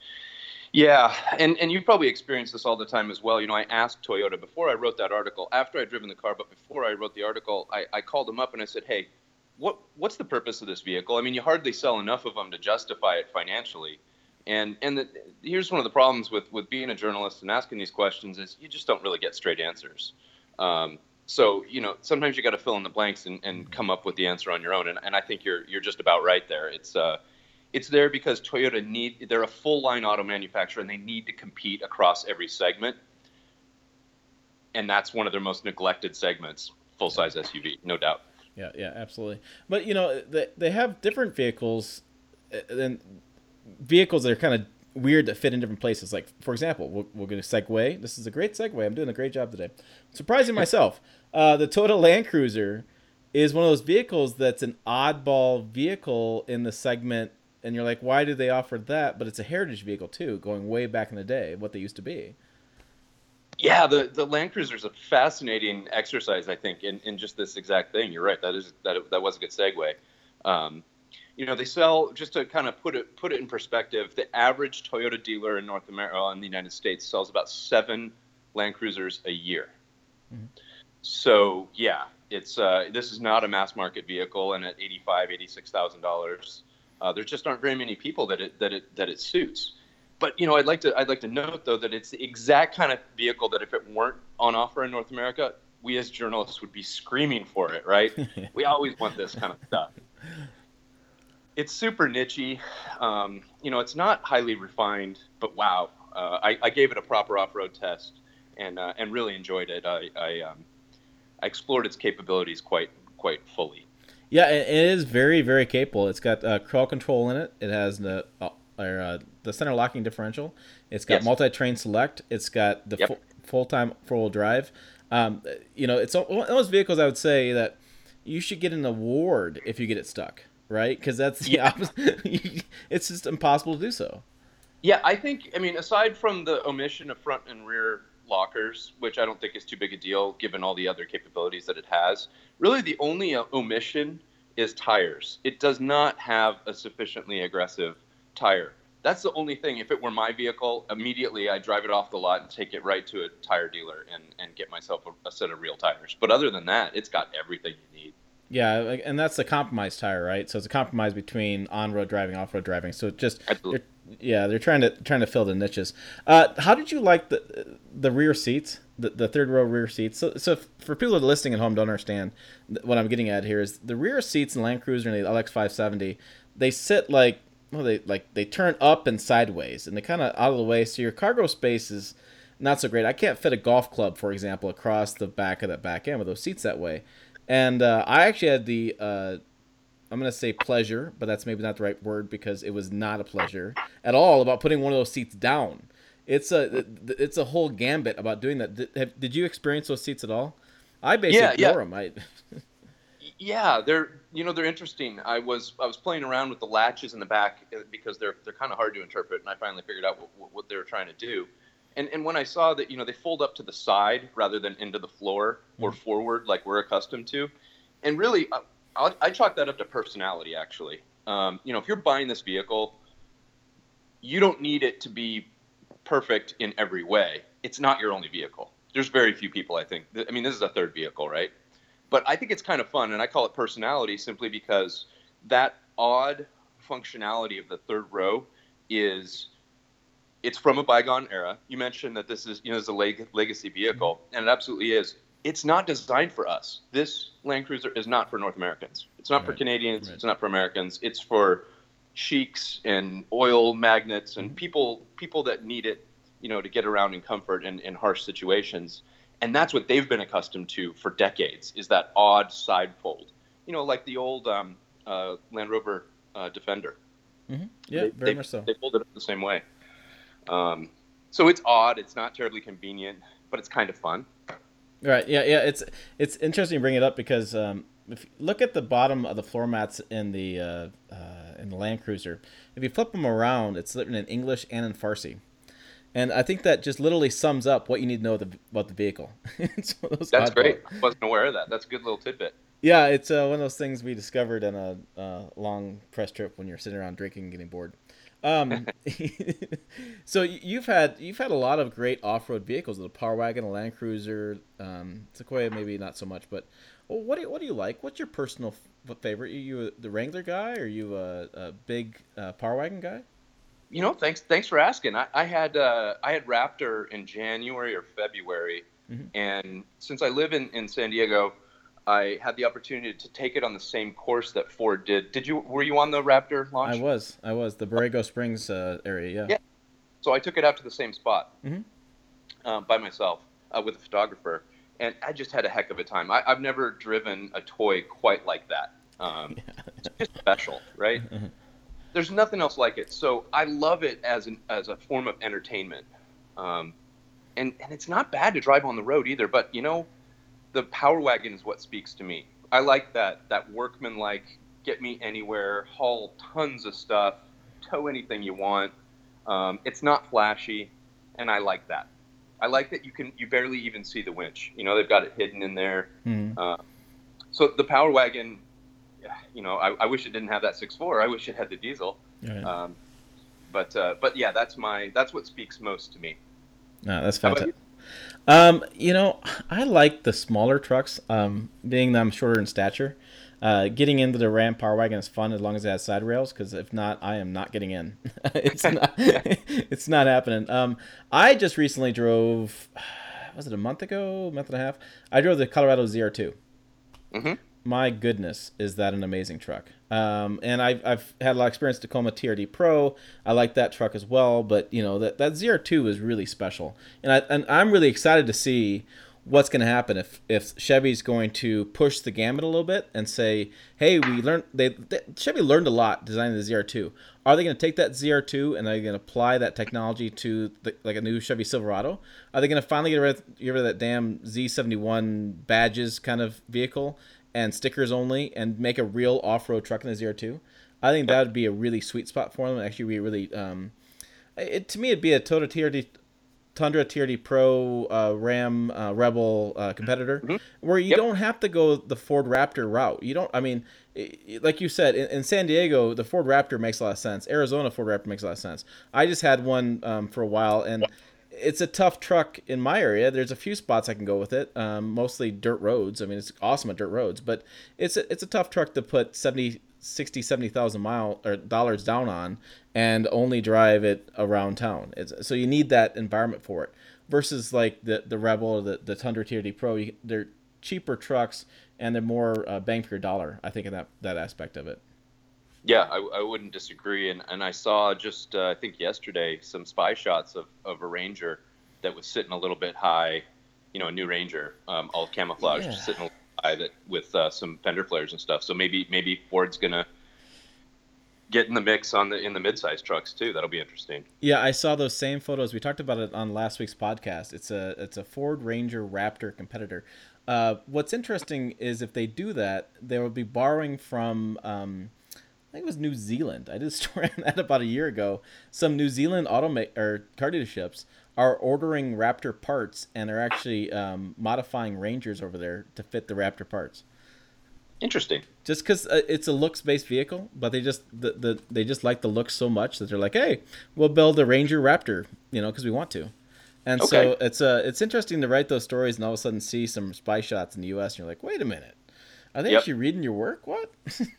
Yeah, and, and you've probably experienced this all the time as well. You know, I asked Toyota before I wrote that article, after I'd driven the car, but before I wrote the article, I, I called them up and I said, hey, what what's the purpose of this vehicle? I mean, you hardly sell enough of them to justify it financially. And and the, here's one of the problems with, with being a journalist and asking these questions is you just don't really get straight answers. Um, so, you know, sometimes you got to fill in the blanks and, and come up with the answer on your own. And, and I think you're you're just about right there. It's uh, It's there because Toyota need, they're a full line auto manufacturer and they need to compete across every segment. And that's one of their most neglected segments, full size S U V, no doubt. Yeah, yeah, absolutely. But, you know, they, they have different vehicles and vehicles that are kind of weird that fit in different places. Like, for example, we're, we're going to segue. This is a great segue. I'm doing a great job today. Surprising myself. Uh, the Toyota Land Cruiser is one of those vehicles that's an oddball vehicle in the segment. And you're like, why did they offer that? But it's a heritage vehicle, too, going way back in the day, what they used to be. Yeah, the, the Land Cruiser is a fascinating exercise, I think, in, in just this exact thing. You're right. That is that that was a good segue. Um, you know, they sell, just to kind of put it put it in perspective, the average Toyota dealer in North America, in the United States, sells about seven Land Cruisers a year. Mm-hmm. So, yeah, it's uh, this is not a mass market vehicle, and at eighty-five thousand dollars, eighty-six thousand dollars, uh, there just aren't very many people that it that it that it suits. but you know, I'd like to I'd like to note though that it's the exact kind of vehicle that if it weren't on offer in North America, we as journalists would be screaming for it, right? We always want this kind of stuff. It's super nichey. Um, you know, it's not highly refined, but wow, uh, I, I gave it a proper off-road test and uh, and really enjoyed it. I I, um, I explored its capabilities quite quite fully. Yeah, it, it is very very capable. It's got uh, crawl control in it. It has the uh, or, uh, the center locking differential. It's got yes. multi-train select. It's got the yep. full, full-time four-wheel drive. Um, you know, it's one of those vehicles I would say that you should get an award if you get it stuck, right? Because that's the yeah. opposite. It's just impossible to do so. Yeah, I think, I mean, aside from the omission of front and rear lockers, which I don't think is too big a deal given all the other capabilities that it has, really the only uh, omission is tires. It does not have a sufficiently aggressive tire. That's the only thing. If it were my vehicle, immediately I'd drive it off the lot and take it right to a tire dealer and, and get myself a, a set of real tires. But other than that, it's got everything you need. Yeah, and that's a compromise tire, right? So it's a compromise between on-road driving, off-road driving. So it just, they're, yeah, they're trying to trying to fill the niches. Uh, how did you like the the rear seats, the, the third row rear seats? So, so for people that are listening at home don't understand, what I'm getting at here is the rear seats in Land Cruiser and the L X five seventy, they sit like, well, they like they turn up and sideways, and they kind of out of the way, so your cargo space is not so great. I can't fit a golf club, for example, across the back of that back end with those seats that way. And uh, I actually had the, uh, I'm going to say pleasure, but that's maybe not the right word because it was not a pleasure at all about putting one of those seats down. It's a it's a whole gambit about doing that. Did, have, did you experience those seats at all? I basically yeah, ignore yeah. them. I, yeah, they're you know they're interesting. I was I was playing around with the latches in the back because they're they're kind of hard to interpret, and I finally figured out what, what they were trying to do. And and when I saw that, you know, they fold up to the side rather than into the floor or mm-hmm. forward like we're accustomed to. And really, I, I chalk that up to personality, actually. Um, you know, if you're buying this vehicle, you don't need it to be perfect in every way. It's not your only vehicle. There's very few people, I think. I mean, this is a third vehicle, right? But I think it's kind of fun, and I call it personality simply because that odd functionality of the third row is... It's from a bygone era. You mentioned that this is, you know, is a leg- legacy vehicle, and it absolutely is. It's not designed for us. This Land Cruiser is not for North Americans. It's not right. for Canadians. Right. It's not for Americans. It's for sheiks and oil magnates and mm-hmm. people people that need it, you know, to get around in comfort in, in harsh situations. And that's what they've been accustomed to for decades, is that odd side fold. You know, like the old um, uh, Land Rover uh, Defender. Mm-hmm. Yeah, they, very they, much so. They fold it up the same way. Um, so it's odd. It's not terribly convenient, but it's kind of fun. Right. Yeah. Yeah. It's it's interesting to bring it up because um, if you look at the bottom of the floor mats in the uh, uh, in the Land Cruiser, if you flip them around, it's written in English and in Farsi, and I think that just literally sums up what you need to know the, about the vehicle. That's great. I wasn't aware of that. That's a good little tidbit. Yeah, it's uh, one of those things we discovered on a uh, long press trip when you're sitting around drinking and getting bored. Um, so you've had you've had a lot of great off-road vehicles, the Power Wagon, the Land Cruiser, um, Sequoia maybe not so much, but well, what do you, what do you like? What's your personal f- favorite? Are you the Wrangler guy? Or are you a, a big uh, Power Wagon guy? You know, thanks thanks for asking. I, I had uh, I had Raptor in January or February, mm-hmm. and since I live in, in San Diego, I had the opportunity to take it on the same course that Ford did. Did you? Were you on the Raptor launch? I was. I was. The Borrego Springs uh, area, yeah. Yeah. So I took it out to the same spot mm-hmm. uh, by myself uh, with a photographer, and I just had a heck of a time. I, I've never driven a toy quite like that. Um, yeah. It's just special, right? Mm-hmm. There's nothing else like it. So I love it as an as a form of entertainment, um, and and it's not bad to drive on the road either. But you know. The Power Wagon is what speaks to me. I like that that workman-like, get me anywhere, haul tons of stuff, tow anything you want. Um, it's not flashy, and I like that. I like that you can you barely even see the winch. You know, they've got it hidden in there. Mm-hmm. Uh, so the Power Wagon, you know, I, I wish it didn't have that six four. I wish it had the diesel. Right. Um, but uh, but yeah, that's my that's what speaks most to me. No, that's fantastic. Um, you know, I like the smaller trucks, um, being that I'm shorter in stature. Uh, getting into the Ram Power Wagon is fun as long as it has side rails, because if not, I am not getting in. it's not it's not happening. Um, I just recently drove, was it a month ago, a month and a half? I drove the Colorado Z R two. Mm-hmm. My goodness, is that an amazing truck. Um, and I've, I've had a lot of experience with Tacoma T R D Pro. I like that truck as well, but you know, that, that Z R two is really special. And, I, and I'm really excited to see what's going to happen if, if Chevy's going to push the gamut a little bit and say, hey, we learned, they, they Chevy learned a lot designing the Z R two. Are they going to take that Z R two and are they going to apply that technology to the, like a new Chevy Silverado? Are they going to finally get rid, get rid of that damn Z seventy-one badges kind of vehicle and stickers only, and make a real off-road truck in the Z R two? I think that would be a really sweet spot for them. Actually, be really, um, it to me, it'd be a Toyota T R D, Tundra T R D Pro, uh, Ram uh, Rebel uh, competitor, mm-hmm. where you yep. don't have to go the Ford Raptor route. You don't. I mean, it, like you said, in, in San Diego, the Ford Raptor makes a lot of sense. Arizona Ford Raptor makes a lot of sense. I just had one um, for a while, and yep. it's a tough truck in my area. There's a few spots I can go with it, um, mostly dirt roads. I mean, it's awesome at dirt roads, but it's a, it's a tough truck to put seventy, sixty, seventy thousand mile or dollars down on and only drive it around town. It's, so you need that environment for it. Versus like the the Rebel or the, the Tundra T R D Pro, you, they're cheaper trucks and they're more uh, bang for your dollar, I think, in that, that aspect of it. Yeah, I, I wouldn't disagree. And, and I saw just, uh, I think yesterday, some spy shots of, of a Ranger that was sitting a little bit high, you know, a new Ranger, um, all camouflaged, yeah. sitting a little high that, with uh, some fender flares and stuff. So maybe maybe Ford's going to get in the mix on the in the midsize trucks too. That'll be interesting. Yeah, I saw those same photos. We talked about it on last week's podcast. It's a it's a Ford Ranger Raptor competitor. Uh, what's interesting is if they do that, they will be borrowing from um, I think it was New Zealand. I did a story on that about a year ago. Some New Zealand automa- or car dealerships are ordering Raptor parts, and they're actually um, modifying Rangers over there to fit the Raptor parts. Interesting. Just because uh, it's a looks-based vehicle, but they just the, the they just like the look so much that they're like, hey, we'll build a Ranger Raptor, you know, because we want to. And okay. so it's uh it's interesting to write those stories and all of a sudden see some spy shots in the U S and you're like, wait a minute, are they yep. actually reading your work? What?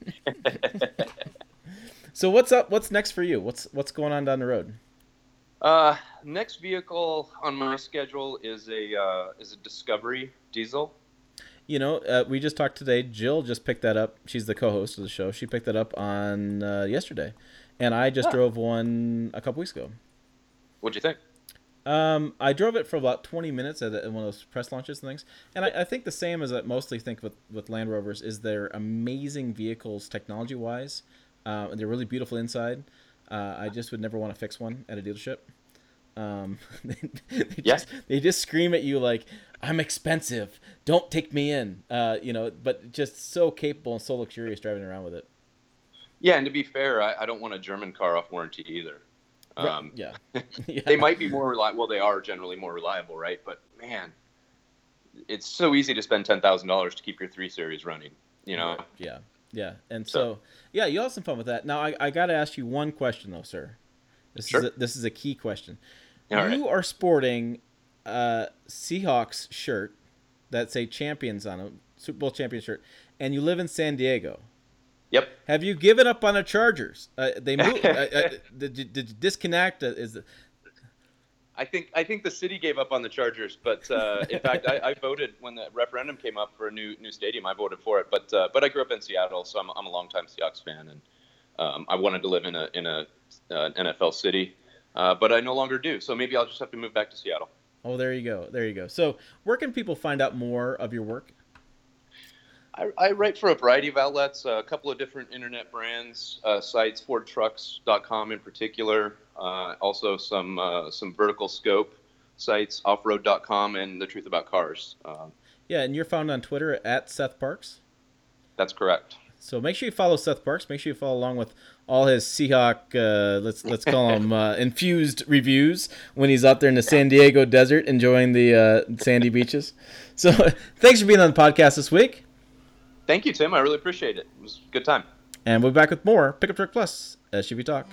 So what's up? What's next for you? What's what's going on down the road? Uh, next vehicle on my schedule is a uh, is a Discovery diesel. You know, uh, we just talked today. Jill just picked that up. She's the co-host of the show. She picked that up on uh, yesterday, and I just oh. drove one a couple weeks ago. What'd you think? Um, I drove it for about twenty minutes at, at one of those press launches and things, and I, I think the same as I mostly think with, with Land Rovers is they're amazing vehicles technology-wise. Uh, they're really beautiful inside. Uh, I just would never want to fix one at a dealership. Um, they, they, yeah. just, they just scream at you like, I'm expensive, don't take me in, uh, you know, but just so capable and so luxurious driving around with it. Yeah, and to be fair, I, I don't want a German car off warranty either. Um, yeah. yeah. They might be more reliable. Well, they are generally more reliable, right? But, man, it's so easy to spend ten thousand dollars to keep your three series running, you know? Yeah, yeah. And so, so yeah, you have some fun with that. Now, I, I got to ask you one question, though, sir. This, sure. is, a, this is a key question. All you right. are sporting a Seahawks shirt that say champions on it, Super Bowl champion shirt, and you live in San Diego. Yep. Have you given up on the Chargers? Uh, they moved. uh, uh, did, you, did you disconnect? Uh, is it... I think I think the city gave up on the Chargers, but uh, in fact, I, I voted when the referendum came up for a new new stadium. I voted for it, but uh, but I grew up in Seattle, so I'm I'm a longtime Seahawks fan, and um, I wanted to live in a in a uh, N F L city. Uh, but I no longer do, so maybe I'll just have to move back to Seattle. Oh, there you go. There you go. So where can people find out more of your work? I, I write for a variety of outlets, a couple of different internet brands, uh, sites, Ford Trucks dot com in particular, uh, also some uh, some vertical scope sites, off road dot com, and The Truth About Cars. Um, yeah, and you're found on Twitter at Seth Parks? That's correct. So make sure you follow Seth Parks. Make sure you follow along with all his Seahawk, uh, let's let's call them uh, infused reviews when he's out there in the San Diego desert enjoying the uh, sandy beaches. So thanks for being on the podcast this week. Thank you, Tim. I really appreciate it. It was a good time. And we'll be back with more Pickup Truck Plus as S U V Talk.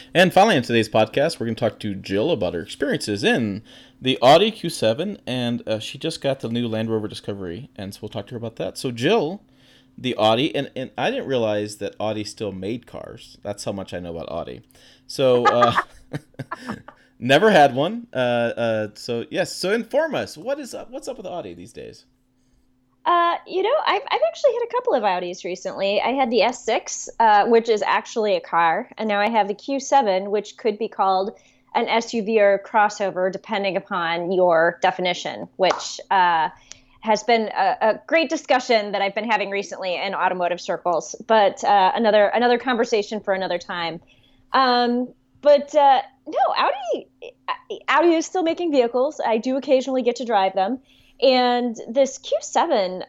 And finally, in today's podcast, we're going to talk to Jill about her experiences in the Audi Q seven, and uh, she just got the new Land Rover Discovery, and so we'll talk to her about that. So, Jill, the Audi, and, and I didn't realize that Audi still made cars. That's how much I know about Audi. So, uh, never had one. Uh, uh, so, yes, so inform us. What is up? What's up with Audi these days? Uh, you know, I've, I've actually had a couple of Audis recently. I had the S six, uh, which is actually a car, and now I have the Q seven, which could be called an S U V or a crossover, depending upon your definition, which uh, has been a, a great discussion that I've been having recently in automotive circles, but uh, another another conversation for another time. Um, but uh, no, Audi, Audi is still making vehicles. I do occasionally get to drive them. And this Q seven,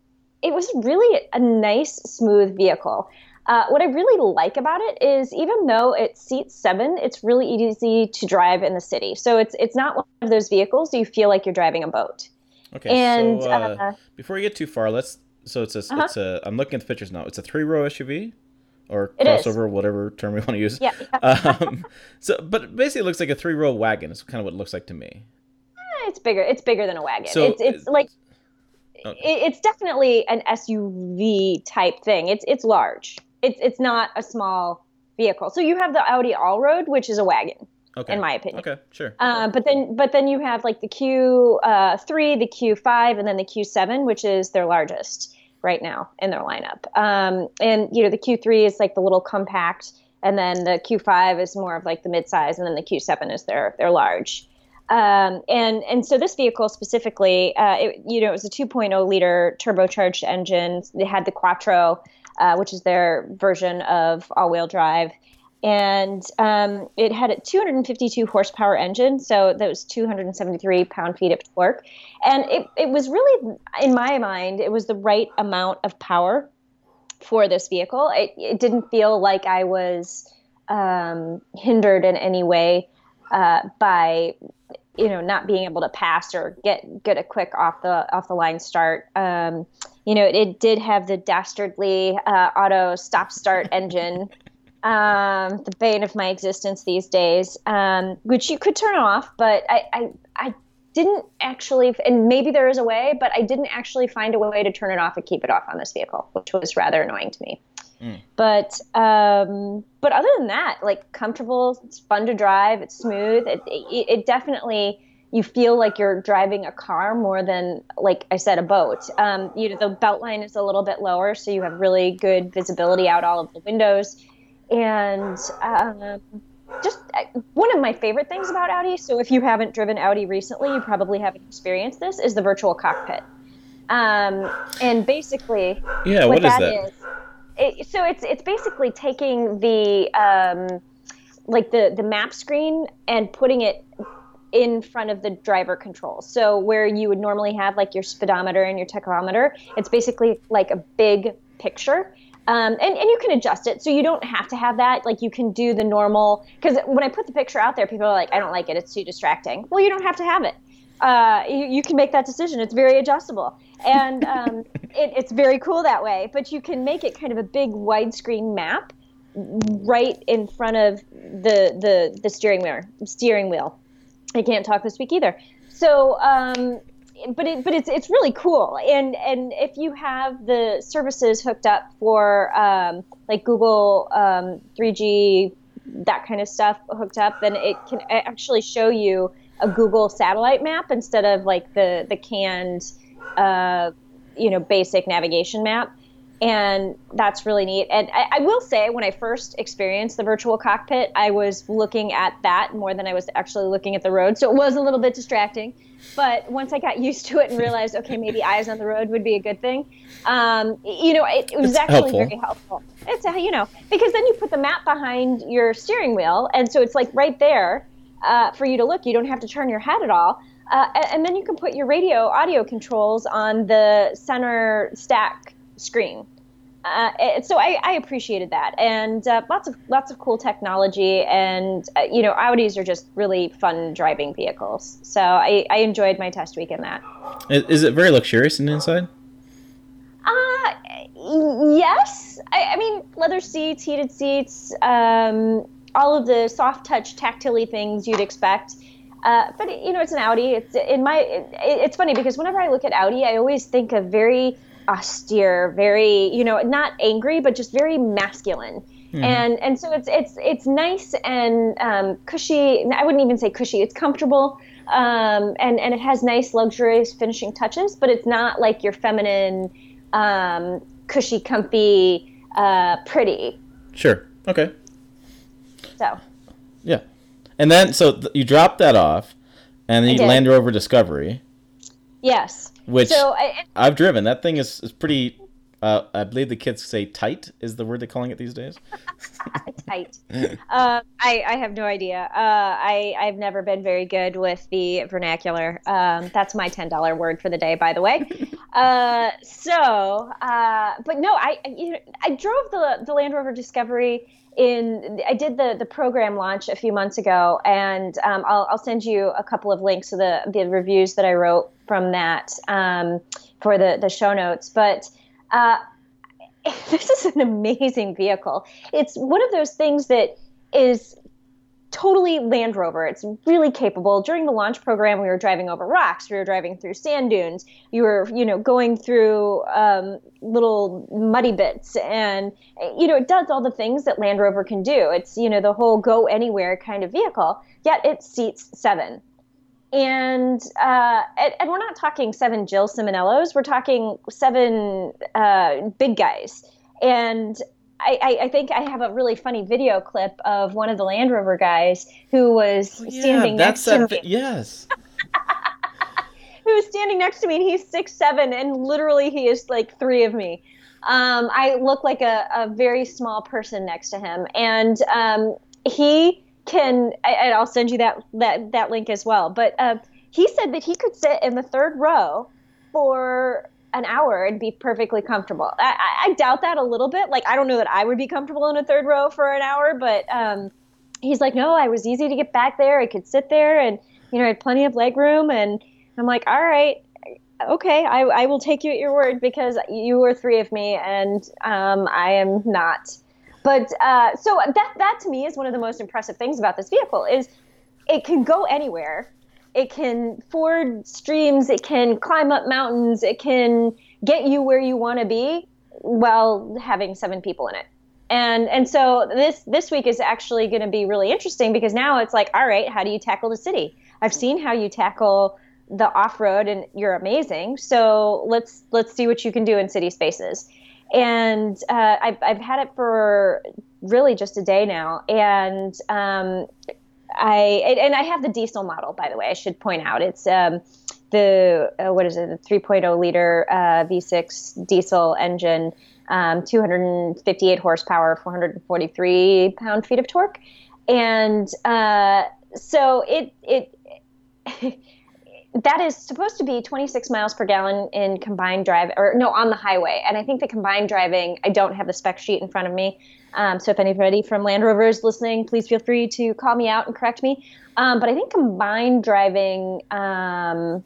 it was really a nice, smooth vehicle. Uh, what I really like about it is even though it seats seven, it's really easy to drive in the city. So it's it's not one of those vehicles you feel like you're driving a boat. Okay, and, so uh, uh, before we get too far, let's. So it's a uh-huh. it's a. I'm looking at the pictures now. It's a three row S U V, or it crossover, is. whatever term we want to use. Yeah. um, so, but basically, it looks like a three row wagon. Is kind of what it looks like to me. It's bigger. It's bigger than a wagon. So, it's it's like okay. it, it's definitely an S U V type thing. It's it's large. It's it's not a small vehicle. So you have the Audi Allroad, which is a wagon, okay. in my opinion. Okay, sure. Uh, but then but then you have like the Q three, the Q five, and then the Q seven, which is their largest right now in their lineup. Um, and you know the Q three is like the little compact, and then the Q five is more of like the midsize, and then the Q seven is their their large. Um, and, and so this vehicle specifically, uh, it, you know, it was a two point oh liter turbocharged engine. They had the Quattro, uh, which is their version of all-wheel drive. And um, it had a two hundred fifty-two horsepower engine, so that was two hundred seventy-three pound-feet of torque. And it, it was really, in my mind, it was the right amount of power for this vehicle. It, it didn't feel like I was um, hindered in any way uh, by... you know, not being able to pass or get get a quick off the off the line start. Um, you know, it, it did have the dastardly uh, auto stop start engine, um, the bane of my existence these days, um, which you could turn off, but I, I I didn't actually, and maybe there is a way, but I didn't actually find a way to turn it off and keep it off on this vehicle, which was rather annoying to me. Mm. But um, but other than that, like comfortable, it's fun to drive, it's smooth. It, it, it definitely, you feel like you're driving a car more than, like I said, a boat. Um, you know, the belt line is a little bit lower, so you have really good visibility out all of the windows. And um, just uh, one of my favorite things about Audi, so if you haven't driven Audi recently, you probably haven't experienced this, is the virtual cockpit. Um, and basically, yeah, what, what is that? Is, It, so it's it's basically taking the um, like the, the map screen and putting it in front of the driver controls. So where you would normally have like your speedometer and your tachometer, it's basically like a big picture. Um, and, and you can adjust it. So you don't have to have that. Like you can do the normal, because when I put the picture out there, people are like, I don't like it. It's too distracting. Well, you don't have to have it. Uh, you, you can make that decision. It's very adjustable. And um, it, it's very cool that way. But you can make it kind of a big widescreen map right in front of the the, the steering wheel. Steering wheel. I can't talk this week either. So, um, but it, but it's it's really cool. And and if you have the services hooked up for um, like Google um, three G, that kind of stuff hooked up, then it can actually show you a Google satellite map instead of like the the canned, uh, you know, basic navigation map. And that's really neat. And I, I will say, when I first experienced the virtual cockpit, I was looking at that more than I was actually looking at the road. So it was a little bit distracting. But once I got used to it and realized, okay, maybe eyes on the road would be a good thing, um, you know, it, it was it's actually helpful. very helpful. It's, a, you know, because then you put the map behind your steering wheel. And so it's like right there uh, for you to look. You don't have to turn your head at all. Uh, and, and then you can put your radio audio controls on the center stack screen. Uh, so I, I appreciated that, and uh, lots of lots of cool technology, and uh, you know, Audis are just really fun driving vehicles. So I, I enjoyed my test week in that. Is it very luxurious in the inside? Uh, yes. I, I mean, leather seats, heated seats. Um, all of the soft touch, tactile things you'd expect. Uh, but you know, it's an Audi. It's in my. It, it's funny because whenever I look at Audi, I always think of very austere, very, you know, not angry, but just very masculine. Mm-hmm. And and so it's it's it's nice and um, cushy. I wouldn't even say cushy. It's comfortable, um, and and it has nice, luxurious finishing touches. But it's not like your feminine, um, cushy, comfy, uh, pretty. Sure. Okay. So. Yeah, and then so th- you drop that off, and then you Land Rover Discovery. Yes. Which so I, I've driven. That thing is, is pretty, uh, I believe the kids say tight is the word they're calling it these days. Tight. uh, I, I have no idea. Uh, I, I've never been very good with the vernacular. Um, that's my ten dollars word for the day, by the way. uh, so, uh, but no, I you know, I drove the, the Land Rover Discovery in, I did the, the program launch a few months ago, and um, I'll, I'll send you a couple of links to the, the reviews that I wrote from that um, for the, the show notes. But uh, this is an amazing vehicle. It's one of those things that is totally Land Rover. It's really capable. During the launch program, we were driving over rocks. We were driving through sand dunes. You were, you know, going through um, little muddy bits. And, you know, it does all the things that Land Rover can do. It's, you know, the whole go anywhere kind of vehicle, yet it seats seven. And, uh, and and we're not talking seven Jill Simonellos. We're talking seven uh, big guys. And I, I think I have a really funny video clip of one of the Land Rover guys who was oh, yeah, standing next to me. Vi- yes. Who was standing next to me, and he's six seven, and literally he is like three of me. Um, I look like a, a very small person next to him, and um, he can. I, and I'll send you that that that link as well. But uh, he said that he could sit in the third row for an hour and be perfectly comfortable. I, I doubt that a little bit. Like, I don't know that I would be comfortable in a third row for an hour, but um, he's like, no, I was easy to get back there. I could sit there, and, you know, I had plenty of leg room. And I'm like, all right, okay, I, I will take you at your word, because you were three of me, and um, I am not. But uh, so that, that to me is one of the most impressive things about this vehicle is it can go anywhere. It can ford streams, it can climb up mountains, it can get you where you want to be while having seven people in it. And and so this this week is actually going to be really interesting, because now it's like, all right, how do you tackle the city? I've seen how you tackle the off-road, and you're amazing. So let's let's see what you can do in city spaces. And uh, I've I've had it for really just a day now, and um, I and I have the diesel model, by the way. I should point out it's um, the uh, what is it? The three point oh liter uh, V six diesel engine, um, two hundred fifty-eight horsepower, four hundred forty-three pound feet of torque, and uh, so it it. That is supposed to be twenty-six miles per gallon in combined drive, or no, on the highway. And I think the combined driving, I don't have the spec sheet in front of me. Um, so if anybody from Land Rover is listening, please feel free to call me out and correct me. Um, but I think combined driving um,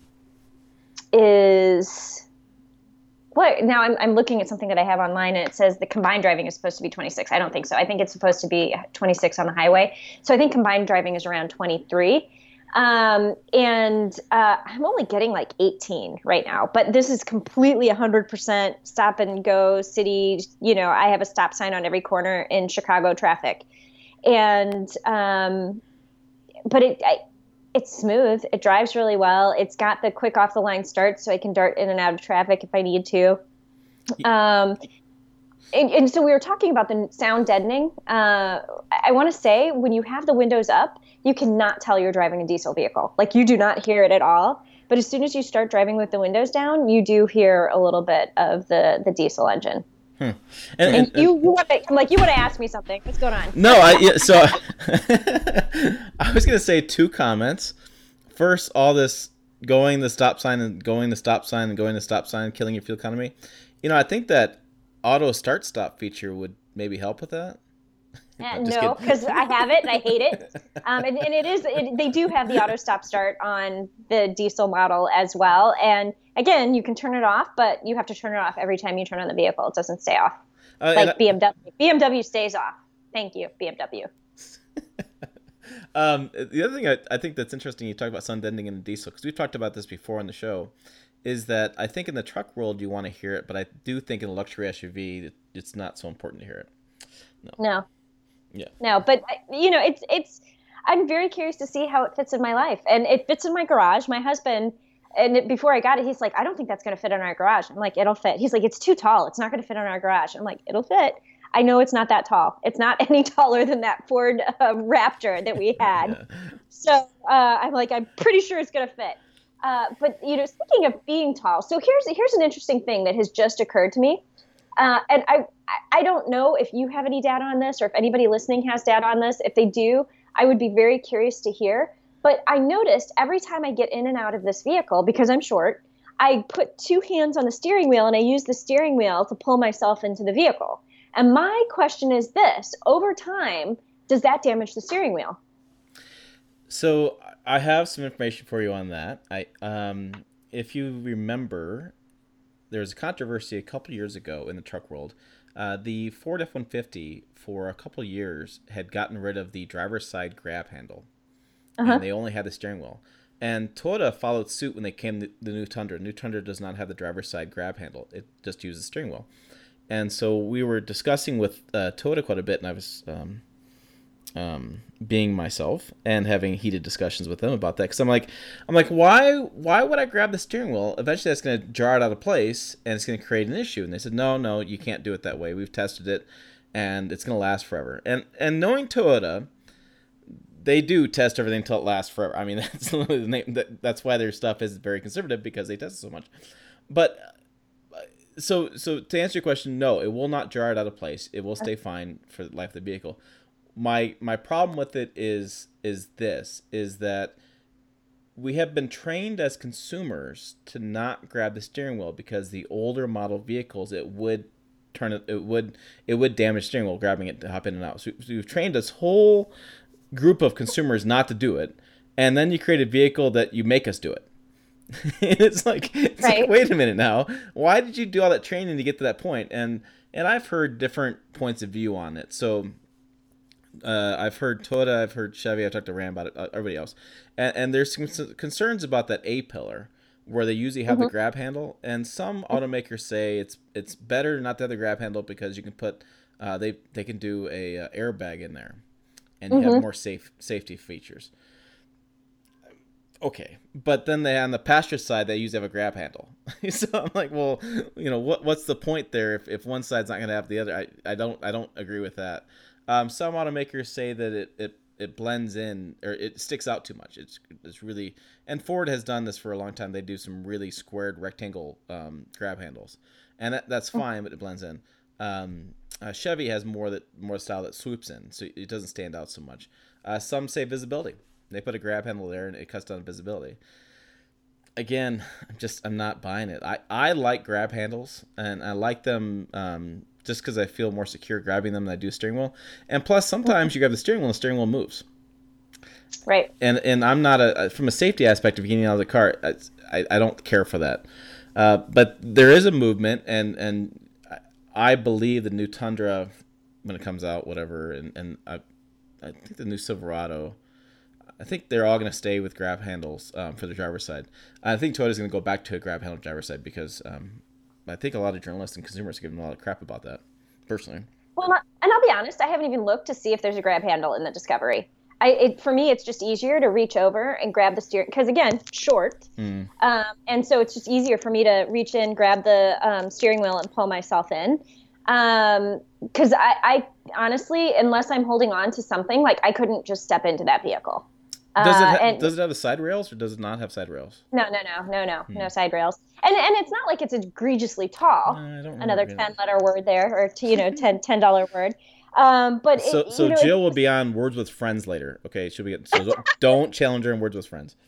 is what? Now I'm, I'm looking at something that I have online, and it says the combined driving is supposed to be twenty-six. I don't think so. I think it's supposed to be twenty-six on the highway. So I think combined driving is around twenty-three. Um, and, uh, I'm only getting like eighteen right now, but this is completely a hundred percent stop and go city. You know, I have a stop sign on every corner in Chicago traffic, and, um, but it, I, it's smooth. It drives really well. It's got the quick off the line start, so I can dart in and out of traffic if I need to. Um, and, and so we were talking about the sound deadening. Uh, I want to say when you have the windows up, you cannot tell you're driving a diesel vehicle. Like, you do not hear it at all. But as soon as you start driving with the windows down, you do hear a little bit of the, the diesel engine. Hmm. And, and, and you, you want to, I'm like, you want to ask me something? What's going on? No, I yeah, so I was gonna say two comments. First, all this going the stop sign and going the stop sign and going the stop sign, killing your fuel economy. You know, I think that auto start stop feature would maybe help with that. Uh, no, because I have it and I hate it. Um, and, and it is, it, they do have the auto stop start on the diesel model as well. And again, you can turn it off, but you have to turn it off every time you turn on the vehicle. It doesn't stay off. Uh, like I, B M W. B M W stays off. Thank you, B M W. um, the other thing I, I think that's interesting, you talk about sun deadening in a diesel, because we've talked about this before on the show, is that I think in the truck world you want to hear it, but I do think in a luxury S U V it's not so important to hear it. No. No. Yeah. No, but you know, it's it's. I'm very curious to see how it fits in my life, and it fits in my garage. My husband, and it, before I got it, he's like, I don't think that's going to fit in our garage. I'm like, it'll fit. He's like, it's too tall. It's not going to fit in our garage. I'm like, it'll fit. I know it's not that tall. It's not any taller than that Ford uh, Raptor that we had. Yeah. So uh, I'm like, I'm pretty sure it's going to fit. Uh, but you know, speaking of being tall, so here's here's an interesting thing that has just occurred to me, uh, and I I don't know if you have any data on this or if anybody listening has data on this. If they do, I would be very curious to hear. But I noticed every time I get in and out of this vehicle, because I'm short, I put two hands on the steering wheel and I use the steering wheel to pull myself into the vehicle. And my question is this: over time, does that damage the steering wheel? So I have some information for you on that. I, um, if you remember, there was a controversy a couple years ago in the truck world. Uh, the Ford F one fifty for a couple years had gotten rid of the driver's side grab handle, uh-huh. and they only had the steering wheel. And Toyota followed suit when they came to the new Tundra. New Tundra does not have the driver's side grab handle; it just uses the steering wheel. And so we were discussing with uh, Toyota quite a bit, and I was um, um, being myself and having heated discussions with them about that. Because I'm like, I'm like, why, why would I grab the steering wheel? Eventually, that's going to jar it out of place, and it's going to create an issue. And they said, no, no, you can't do it that way. We've tested it, and it's going to last forever. And and knowing Toyota, they do test everything until it lasts forever. I mean, that's the name, that, that's why their stuff is very conservative, because they test it so much. But So so to answer your question, no, it will not jar it out of place. It will stay fine for the life of the vehicle. My my problem with it is is this, is that we have been trained as consumers to not grab the steering wheel, because the older model vehicles, it would turn it it would it would damage the steering wheel grabbing it to hop in and out. So we've trained this whole group of consumers not to do it, and then you create a vehicle that you make us do it. it's like it's right. like, wait a minute now, why did you do all that training to get to that point? And and I've heard different points of view on it. So uh, I've heard Toyota, I've heard Chevy, I've talked to Ram about it, uh, everybody else, and, and there's some concerns about that A pillar where they usually have mm-hmm. the grab handle, and some automakers say it's it's better not to have the grab handle because you can put uh, they they can do a uh, airbag in there, and mm-hmm. you have more safe safety features. Okay, but then they on the passenger side they usually have a grab handle. So I'm like, well, you know, what what's the point there if, if one side's not going to have the other? I, I don't I don't agree with that. Um, some automakers say that it, it, it blends in, or it sticks out too much. It's it's really, and Ford has done this for a long time. They do some really squared rectangle um, grab handles, and that, that's fine, but it blends in. Um, uh, Chevy has more that more style that swoops in, so it doesn't stand out so much. Uh, some say visibility. They put a grab handle there, and it cuts down visibility. Again, I'm just I'm not buying it. I, I like grab handles, and I like them um, just because I feel more secure grabbing them than I do steering wheel. And plus, sometimes you grab the steering wheel, and the steering wheel moves. Right. And and I'm not a from a safety aspect of getting out of the car. I I, I don't care for that. Uh, but there is a movement, and and I believe the new Tundra, when it comes out, whatever, and and I I think the new Silverado, I think they're all going to stay with grab handles um, for the driver's side. I think Toyota's going to go back to a grab handle driver's side, because um, I think a lot of journalists and consumers are giving a lot of crap about that, personally. Well, and I'll be honest, I haven't even looked to see if there's a grab handle in the Discovery. I, it, for me, it's just easier to reach over and grab the steering, because again, short, mm. um, and so it's just easier for me to reach in, grab the um, steering wheel, and pull myself in. Because um, I, I honestly, unless I'm holding on to something, like I couldn't just step into that vehicle. Does it, ha- uh, and, does it have the side rails, or does it not have side rails? No, no, no, no, no, hmm. no side rails. And and it's not like it's egregiously tall. No, I don't Another ten-letter word there, or you know, ten ten dollar word. Um, but so it, so you know, Jill will be on Words with Friends later. Okay, she'll be get, so don't challenge her in Words with Friends.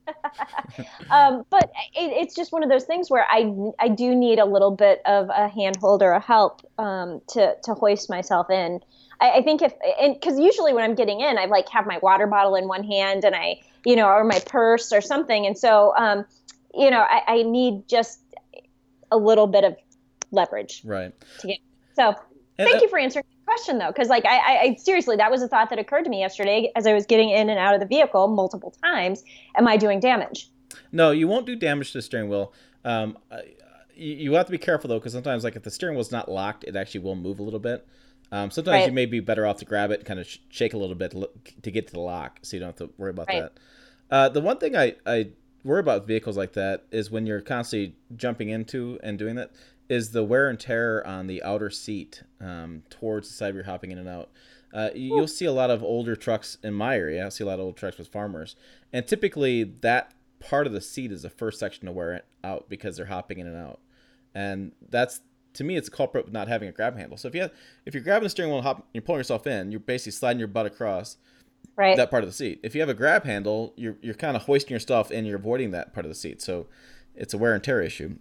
um, but it, it's just one of those things where I I do need a little bit of a handhold or a help um, to to hoist myself in. I, I think if, and because usually when I'm getting in, I like have my water bottle in one hand, and I, you know, or my purse or something. And so, um, you know, I, I need just a little bit of leverage. Right. To get. So and, thank uh, you for answering the question though, because like I, I, I seriously, that was a thought that occurred to me yesterday as I was getting in and out of the vehicle multiple times. Am I doing damage? No, you won't do damage to the steering wheel. Um, you, you have to be careful though, because sometimes like if the steering wheel's not locked, it actually will move a little bit. Um, sometimes right. you may be better off to grab it and kind of sh- shake a little bit to, to get to the lock, so you don't have to worry about right. that. Uh, the one thing I, I worry about with vehicles like that is when you're constantly jumping into and doing that is the wear and tear on the outer seat um, towards the side you're hopping in and out. Uh, you'll see a lot of older trucks in my area. I see a lot of old trucks with farmers. And typically that part of the seat is the first section to wear it out because they're hopping in and out. And that's, to me, it's a culprit with not having a grab handle. So if, you have, if you're grabbing the steering wheel and hop, you're pulling yourself in, you're basically sliding your butt across right. that part of the seat. If you have a grab handle, you're you're kind of hoisting your stuff and you're avoiding that part of the seat. So it's a wear and tear issue.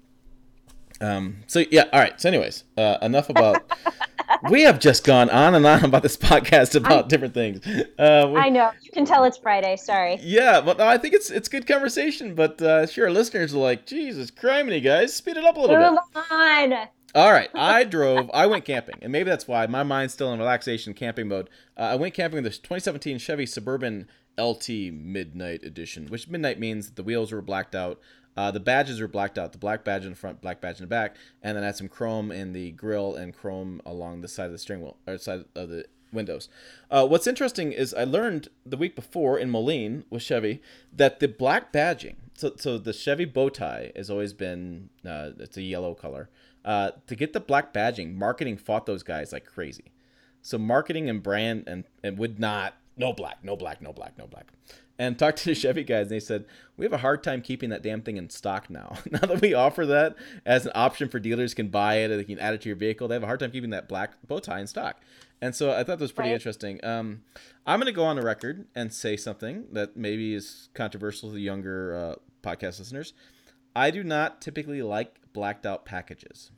Um. So yeah. All right. So anyways, uh, enough about. We have just gone on and on about this podcast about I, different things. Uh, we, I know. You can tell it's Friday. Sorry. Yeah, but no, I think it's it's good conversation. But uh, sure, listeners are like, Jesus, criminy, guys, speed it up a little Move bit. on. All right, I drove. I went camping, and maybe that's why my mind's still in relaxation camping mode. Uh, I went camping with this twenty seventeen Chevy Suburban L T Midnight Edition, which midnight means that the wheels were blacked out. Uh, the badges were blacked out. The black badge in the front, black badge in the back, and then had some chrome in the grill and chrome along the side of the steering wheel, or side of the windows. Uh, what's interesting is I learned the week before in Moline with Chevy that the black badging, so so the Chevy bow tie has always been, uh, it's a yellow color. Uh, to get the black badging, marketing fought those guys like crazy. So marketing and brand and, and would not, no black, no black, no black, no black. And talked to the Chevy guys, and they said, we have a hard time keeping that damn thing in stock now. Now that we offer that as an option for dealers can buy it, or they can add it to your vehicle, they have a hard time keeping that black bow tie in stock. And so I thought that was pretty right. interesting. Um, I'm going to go on the record and say something that maybe is controversial to the younger uh, podcast listeners. I do not typically like blacked out packages.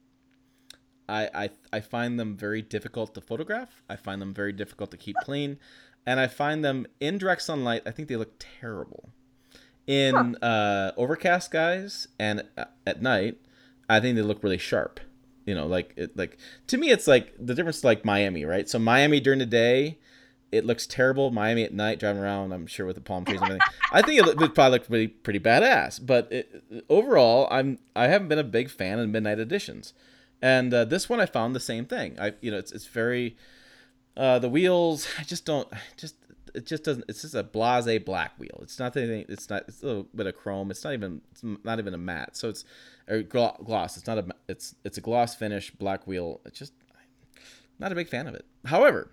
I, I I find them very difficult to photograph. I find them very difficult to keep clean. And I find them in direct sunlight, I think they look terrible. In huh. uh, overcast skies and at night, I think they look really sharp. You know, like it, like to me, it's like the difference is like Miami, right? So Miami during the day, it looks terrible. Miami at night, driving around, I'm sure with the palm trees and everything, I think it would probably look pretty pretty badass. But it, overall, I'm I haven't been a big fan of midnight editions, and uh, this one I found the same thing. I you know it's it's very. Uh, the wheels, I just don't, just it just doesn't. It's just a blasé black wheel. It's not anything. It's not. It's a little bit of chrome. It's not even. It's not even a matte. So it's a gloss. It's not a. It's it's a gloss finish black wheel. It's just not a big fan of it. However,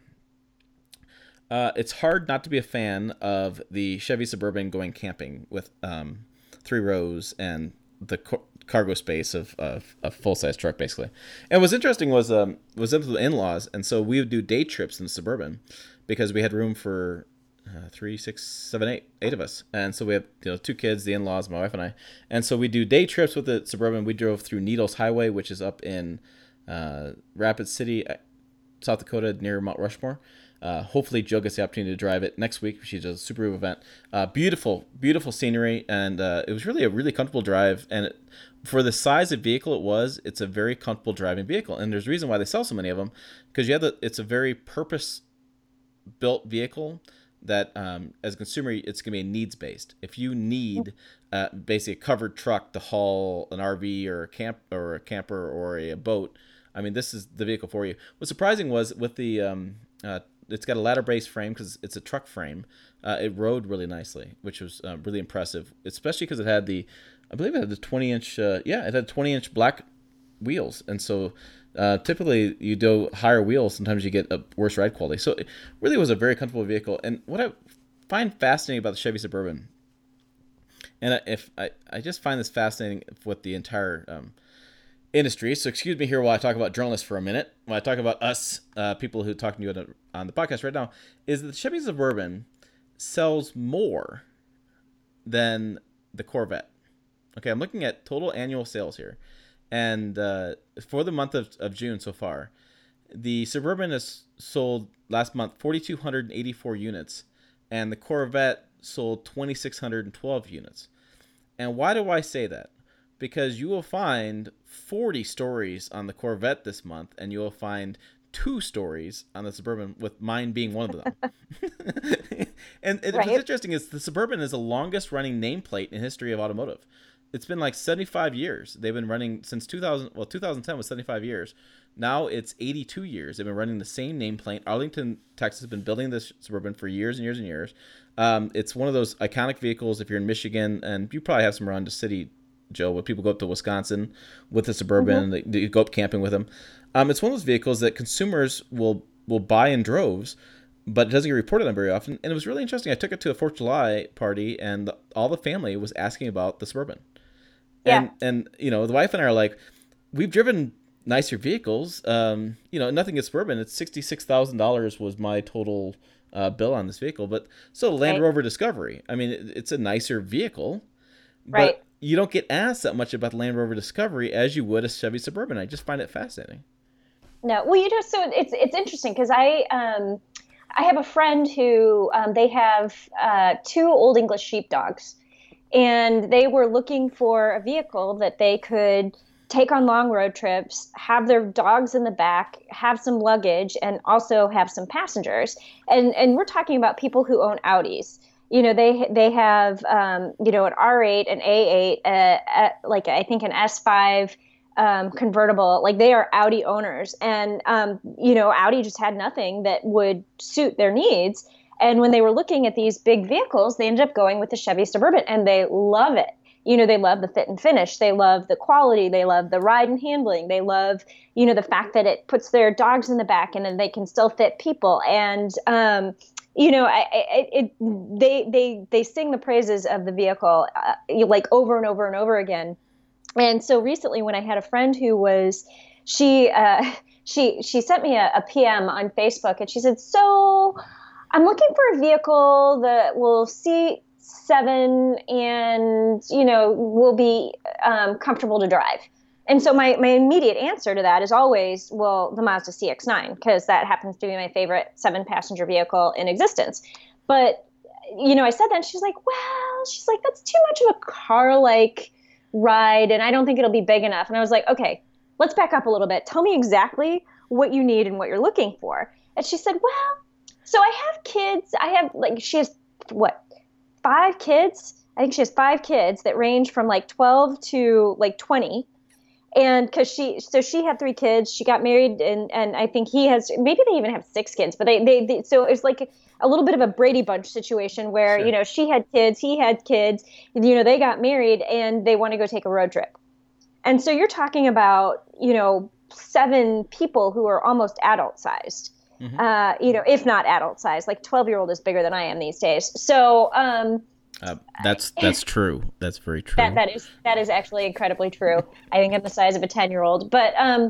uh, it's hard not to be a fan of the Chevy Suburban going camping with um, three rows and the co- cargo space of, of a full-size truck, basically. And what's interesting was um was into the in-laws, and so we would do day trips in the Suburban because we had room for uh, three, six, seven, eight, eight of us, and so we had you know two kids, the in-laws, my wife and I, and so we do day trips with the Suburban. We drove through Needles Highway, which is up in uh, Rapid City, South Dakota, near Mount Rushmore. Uh, hopefully Jill gets the opportunity to drive it next week. She does a Subaru event. Uh, beautiful, beautiful scenery, and uh, it was really a really comfortable drive. And it, for the size of vehicle it was, it's a very comfortable driving vehicle. And there's a reason why they sell so many of them, because you have the, it's a very purpose-built vehicle that, um, as a consumer, it's going to be needs-based. If you need uh, basically a covered truck to haul an R V or a camp or a camper or a, a boat, I mean, this is the vehicle for you. What's surprising was with the um, uh, it's got a ladder base frame because it's a truck frame. Uh, it rode really nicely, which was uh, really impressive, especially because it had the, I believe it had the twenty inch, uh, yeah, it had twenty inch black wheels. And so uh, typically you do higher wheels, sometimes you get a worse ride quality. So it really was a very comfortable vehicle. And what I find fascinating about the Chevy Suburban, and if I, I just find this fascinating with the entire um, industry. So excuse me here while I talk about journalists for a minute. While I talk about us, uh, people who are talking to you on, on the podcast right now, is that the Chevy Suburban sells more than the Corvette. Okay, I'm looking at total annual sales here. And uh, for the month of, of June so far, the Suburban has sold last month four thousand two hundred eighty-four units, and the Corvette sold two thousand six hundred twelve units. And why do I say that? Because you will find forty stories on the Corvette this month, and you will find two stories on the Suburban, with mine being one of them. and and right. what's interesting is the Suburban is the longest running nameplate in history of automotive. It's been like seventy-five years. They've been running since two thousand. Well, two thousand ten was seventy-five years. Now it's eighty-two years. They've been running the same nameplate. Arlington, Texas has been building this Suburban for years and years and years. Um, it's one of those iconic vehicles. If you're in Michigan, and you probably have some around the city, Joe, where people go up to Wisconsin with the Suburban, mm-hmm. they, they go up camping with them. Um, it's one of those vehicles that consumers will will buy in droves, but it doesn't get reported on very often. And it was really interesting. I took it to a fourth of July party, and the, all the family was asking about the Suburban. Yeah. And, and, you know, the wife and I are like, we've driven nicer vehicles. Um, you know, nothing is Suburban. It's sixty-six thousand dollars was my total uh, bill on this vehicle. But so Land right. Rover Discovery, I mean, it, it's a nicer vehicle. But right. you don't get asked that much about the Land Rover Discovery as you would a Chevy Suburban. I just find it fascinating. No, well, you know, so it's it's interesting because I um, I have a friend who um, they have uh, two Old English sheepdogs. And they were looking for a vehicle that they could take on long road trips, have their dogs in the back, have some luggage, and also have some passengers. And and we're talking about people who own Audis. You know, they they have um, you know, an R eight, an A eight, uh, uh, like I think an S five um, convertible. Like they are Audi owners, and um, you know, Audi just had nothing that would suit their needs. And when they were looking at these big vehicles, they ended up going with the Chevy Suburban, and they love it. You know, they love the fit and finish. They love the quality. They love the ride and handling. They love, you know, the fact that it puts their dogs in the back and then they can still fit people. And, um, you know, I, I, it, they they they sing the praises of the vehicle uh, like over and over and over again. And so recently, when I had a friend who was, she uh, she she sent me a, a P M on Facebook, and she said, "So, I'm looking for a vehicle that will seat seven and, you know, will be um, comfortable to drive." And so my, my immediate answer to that is always, well, the Mazda C X nine, because that happens to be my favorite seven passenger vehicle in existence. But, you know, I said that and she's like, well, she's like, that's too much of a car-like ride, and I don't think it'll be big enough. And I was like, okay, let's back up a little bit. Tell me exactly what you need and what you're looking for. And she said, well, so I have kids. I have like, she has what, five kids? I think she has five kids that range from like twelve to like twenty. And cause she, so she had three kids, she got married, and, and I think he has, maybe they even have six kids, but they, they, they so it's like a little bit of a Brady Bunch situation where, sure. you know, she had kids, he had kids, you know, they got married and they want to go take a road trip. And so you're talking about, you know, seven people who are almost adult sized. Mm-hmm. Uh, you know, if not adult size, like twelve year old is bigger than I am these days. So, um, uh, that's, that's true. That's very true. That, that is, that is actually incredibly true. I think I'm the size of a ten year old, but, um,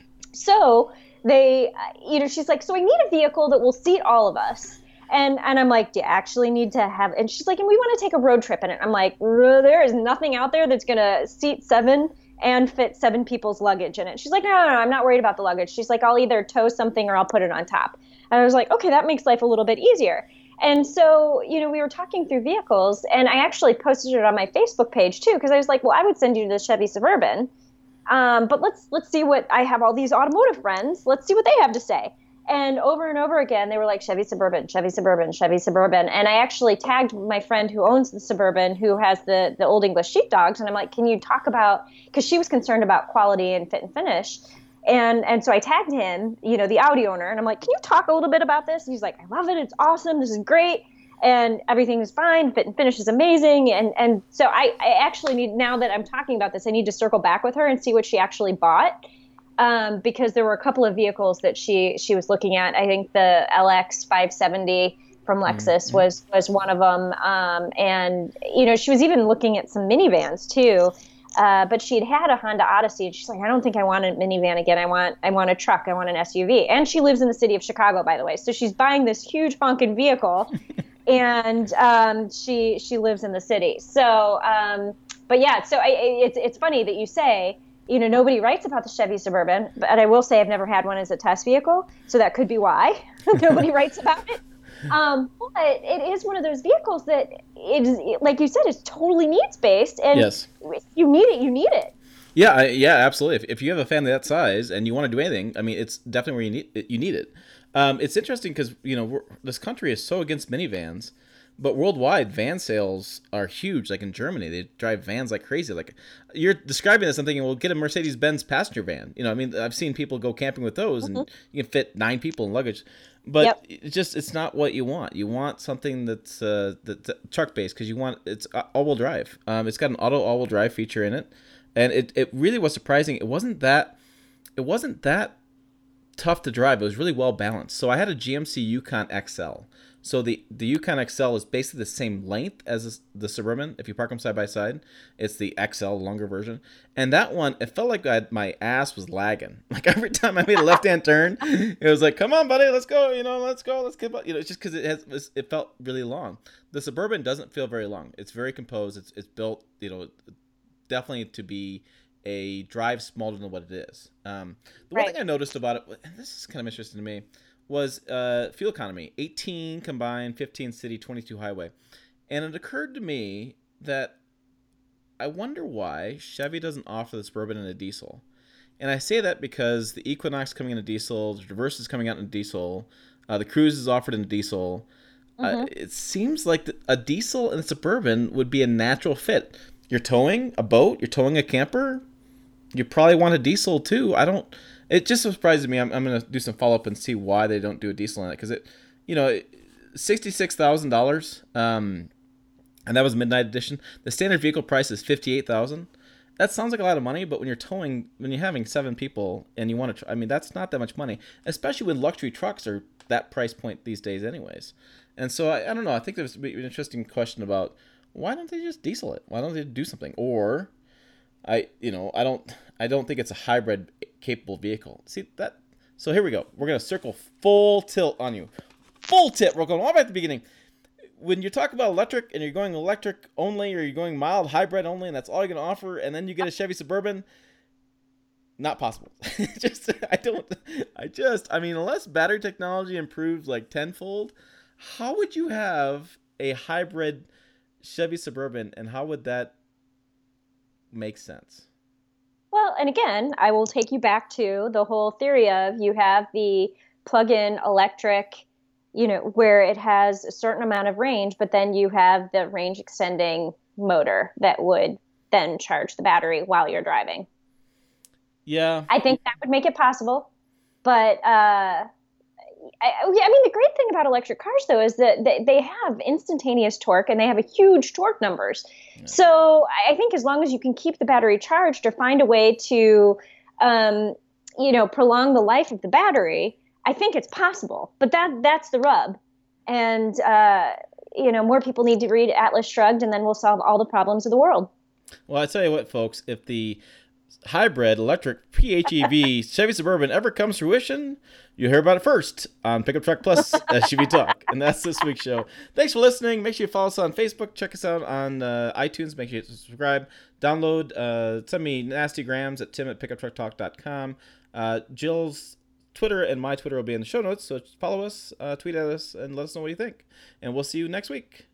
so they, you know, she's like, so I need a vehicle that will seat all of us. And, and I'm like, do you actually need to have, and she's like, and we want to take a road trip in it. I'm like, there is nothing out there that's going to seat seven and fit seven people's luggage in it. She's like, no, no, no, I'm not worried about the luggage. She's like, I'll either tow something or I'll put it on top. And I was like, okay, that makes life a little bit easier. And so, you know, we were talking through vehicles, and I actually posted it on my Facebook page too, because I was like, well, I would send you to the Chevy Suburban, um, but let's let's see what, I have all these automotive friends. Let's see what they have to say. And over and over again, they were like, Chevy Suburban, Chevy Suburban, Chevy Suburban. And I actually tagged my friend who owns the Suburban, who has the, the Old English sheepdogs. And I'm like, can you talk about, because she was concerned about quality and fit and finish. And and so I tagged him, you know, the Audi owner. And I'm like, can you talk a little bit about this? And he's like, I love it. It's awesome. This is great. And everything is fine. Fit and finish is amazing. And, and so I, I actually need, now that I'm talking about this, I need to circle back with her and see what she actually bought. Um, because there were a couple of vehicles that she she was looking at. I think the L X five seventy from Lexus mm-hmm. was was one of them. Um, and, you know, she was even looking at some minivans too. Uh, but she'd had a Honda Odyssey, and she's like, I don't think I want a minivan again. I want I want a truck. I want an S U V. And she lives in the city of Chicago, by the way. So she's buying this huge honking vehicle, and um, she she lives in the city. So, um, but yeah, so I, it's it's funny that you say, you know, nobody writes about the Chevy Suburban, but I will say I've never had one as a test vehicle, so that could be why nobody writes about it. Um, but it is one of those vehicles that it is, like you said, is totally needs based, and yes. if you need it, you need it. Yeah, I, yeah, absolutely. If, if you have a family that size and you want to do anything, I mean, it's definitely where you need it, you need it. Um, it's interesting because you know we're, this country is so against minivans, but worldwide van sales are huge. Like in Germany, they drive vans like crazy. Like you're describing this, I'm thinking, well, get a Mercedes-Benz passenger van. You know, I mean, I've seen people go camping with those, mm-hmm. and you can fit nine people in luggage. But yep. it's just it's not what you want. You want something that's uh, that's truck based because you want it's all-wheel drive. Um, it's got an auto all-wheel drive feature in it. And it, it really was surprising. It wasn't that it wasn't that tough to drive. It was really well balanced. So I had a G M C Yukon X L. So the, the Yukon X L is basically the same length as the Suburban. If you park them side by side, it's the X L, longer version. And that one, it felt like I had, my ass was lagging. Like every time I made a left-hand turn, it was like, "Come on, buddy, let's go. You know, let's go. Let's get." You know, it's just because it has it felt really long. The Suburban doesn't feel very long. It's very composed. It's it's built, you know. Definitely to be a drive smaller than what it is. Um, the one right. thing I noticed about it, and this is kind of interesting to me, was uh, fuel economy. eighteen combined, fifteen city, twenty-two highway. And it occurred to me that I wonder why Chevy doesn't offer the Suburban in a diesel. And I say that because the Equinox coming in a diesel, the Traverse is coming out in a diesel, uh, the Cruze is offered in a diesel. Mm-hmm. Uh, it seems like the, a diesel and a Suburban would be a natural fit. You're towing a boat, you're towing a camper, you probably want a diesel too. I don't, it just surprises me. I'm, I'm going to do some follow up and see why they don't do a diesel in it. Cause it, you know, sixty-six thousand dollars. Um, and that was midnight edition. The standard vehicle price is fifty-eight thousand dollars. That sounds like a lot of money, but when you're towing, when you're having seven people and you want to, I mean, that's not that much money, especially when luxury trucks are that price point these days anyways. And so I, I don't know. I think there's an interesting question about, why don't they just diesel it? Why don't they do something? Or, I, you know, I don't, I don't think it's a hybrid capable vehicle. See that? So here we go. We're gonna circle full tilt on you, full tilt. We're going all back to the beginning. When you talk about electric and you're going electric only, or you're going mild hybrid only, and that's all you're gonna offer, and then you get a Chevy Suburban, not possible. just, I don't, I just, I mean, unless battery technology improves like tenfold, how would you have a hybrid Chevy Suburban, and how would that make sense? Well, and again, I will take you back to the whole theory of you have the plug-in electric, you know, where it has a certain amount of range, but then you have the range extending motor that would then charge the battery while you're driving. Yeah. I think that would make it possible, but uh I, I mean, the great thing about electric cars, though, is that they, they have instantaneous torque and they have a huge torque numbers. Yeah. So I think as long as you can keep the battery charged or find a way to, um, you know, prolong the life of the battery, I think it's possible. But that that's the rub. And, uh, you know, more people need to read Atlas Shrugged, and then we'll solve all the problems of the world. Well, I tell you what, folks, if the hybrid electric P H E V Chevy Suburban ever comes to fruition, you hear about it first on Pickup Truck Plus S U V Talk. And that's this week's show. Thanks for listening. Make sure you follow us on Facebook. Check us out on uh, iTunes. Make sure you subscribe. Download. Uh, send me nasty grams at tim at pickup truck talk dot com. Uh, Jill's Twitter and my Twitter will be in the show notes. So follow us, uh, tweet at us, and let us know what you think. And we'll see you next week.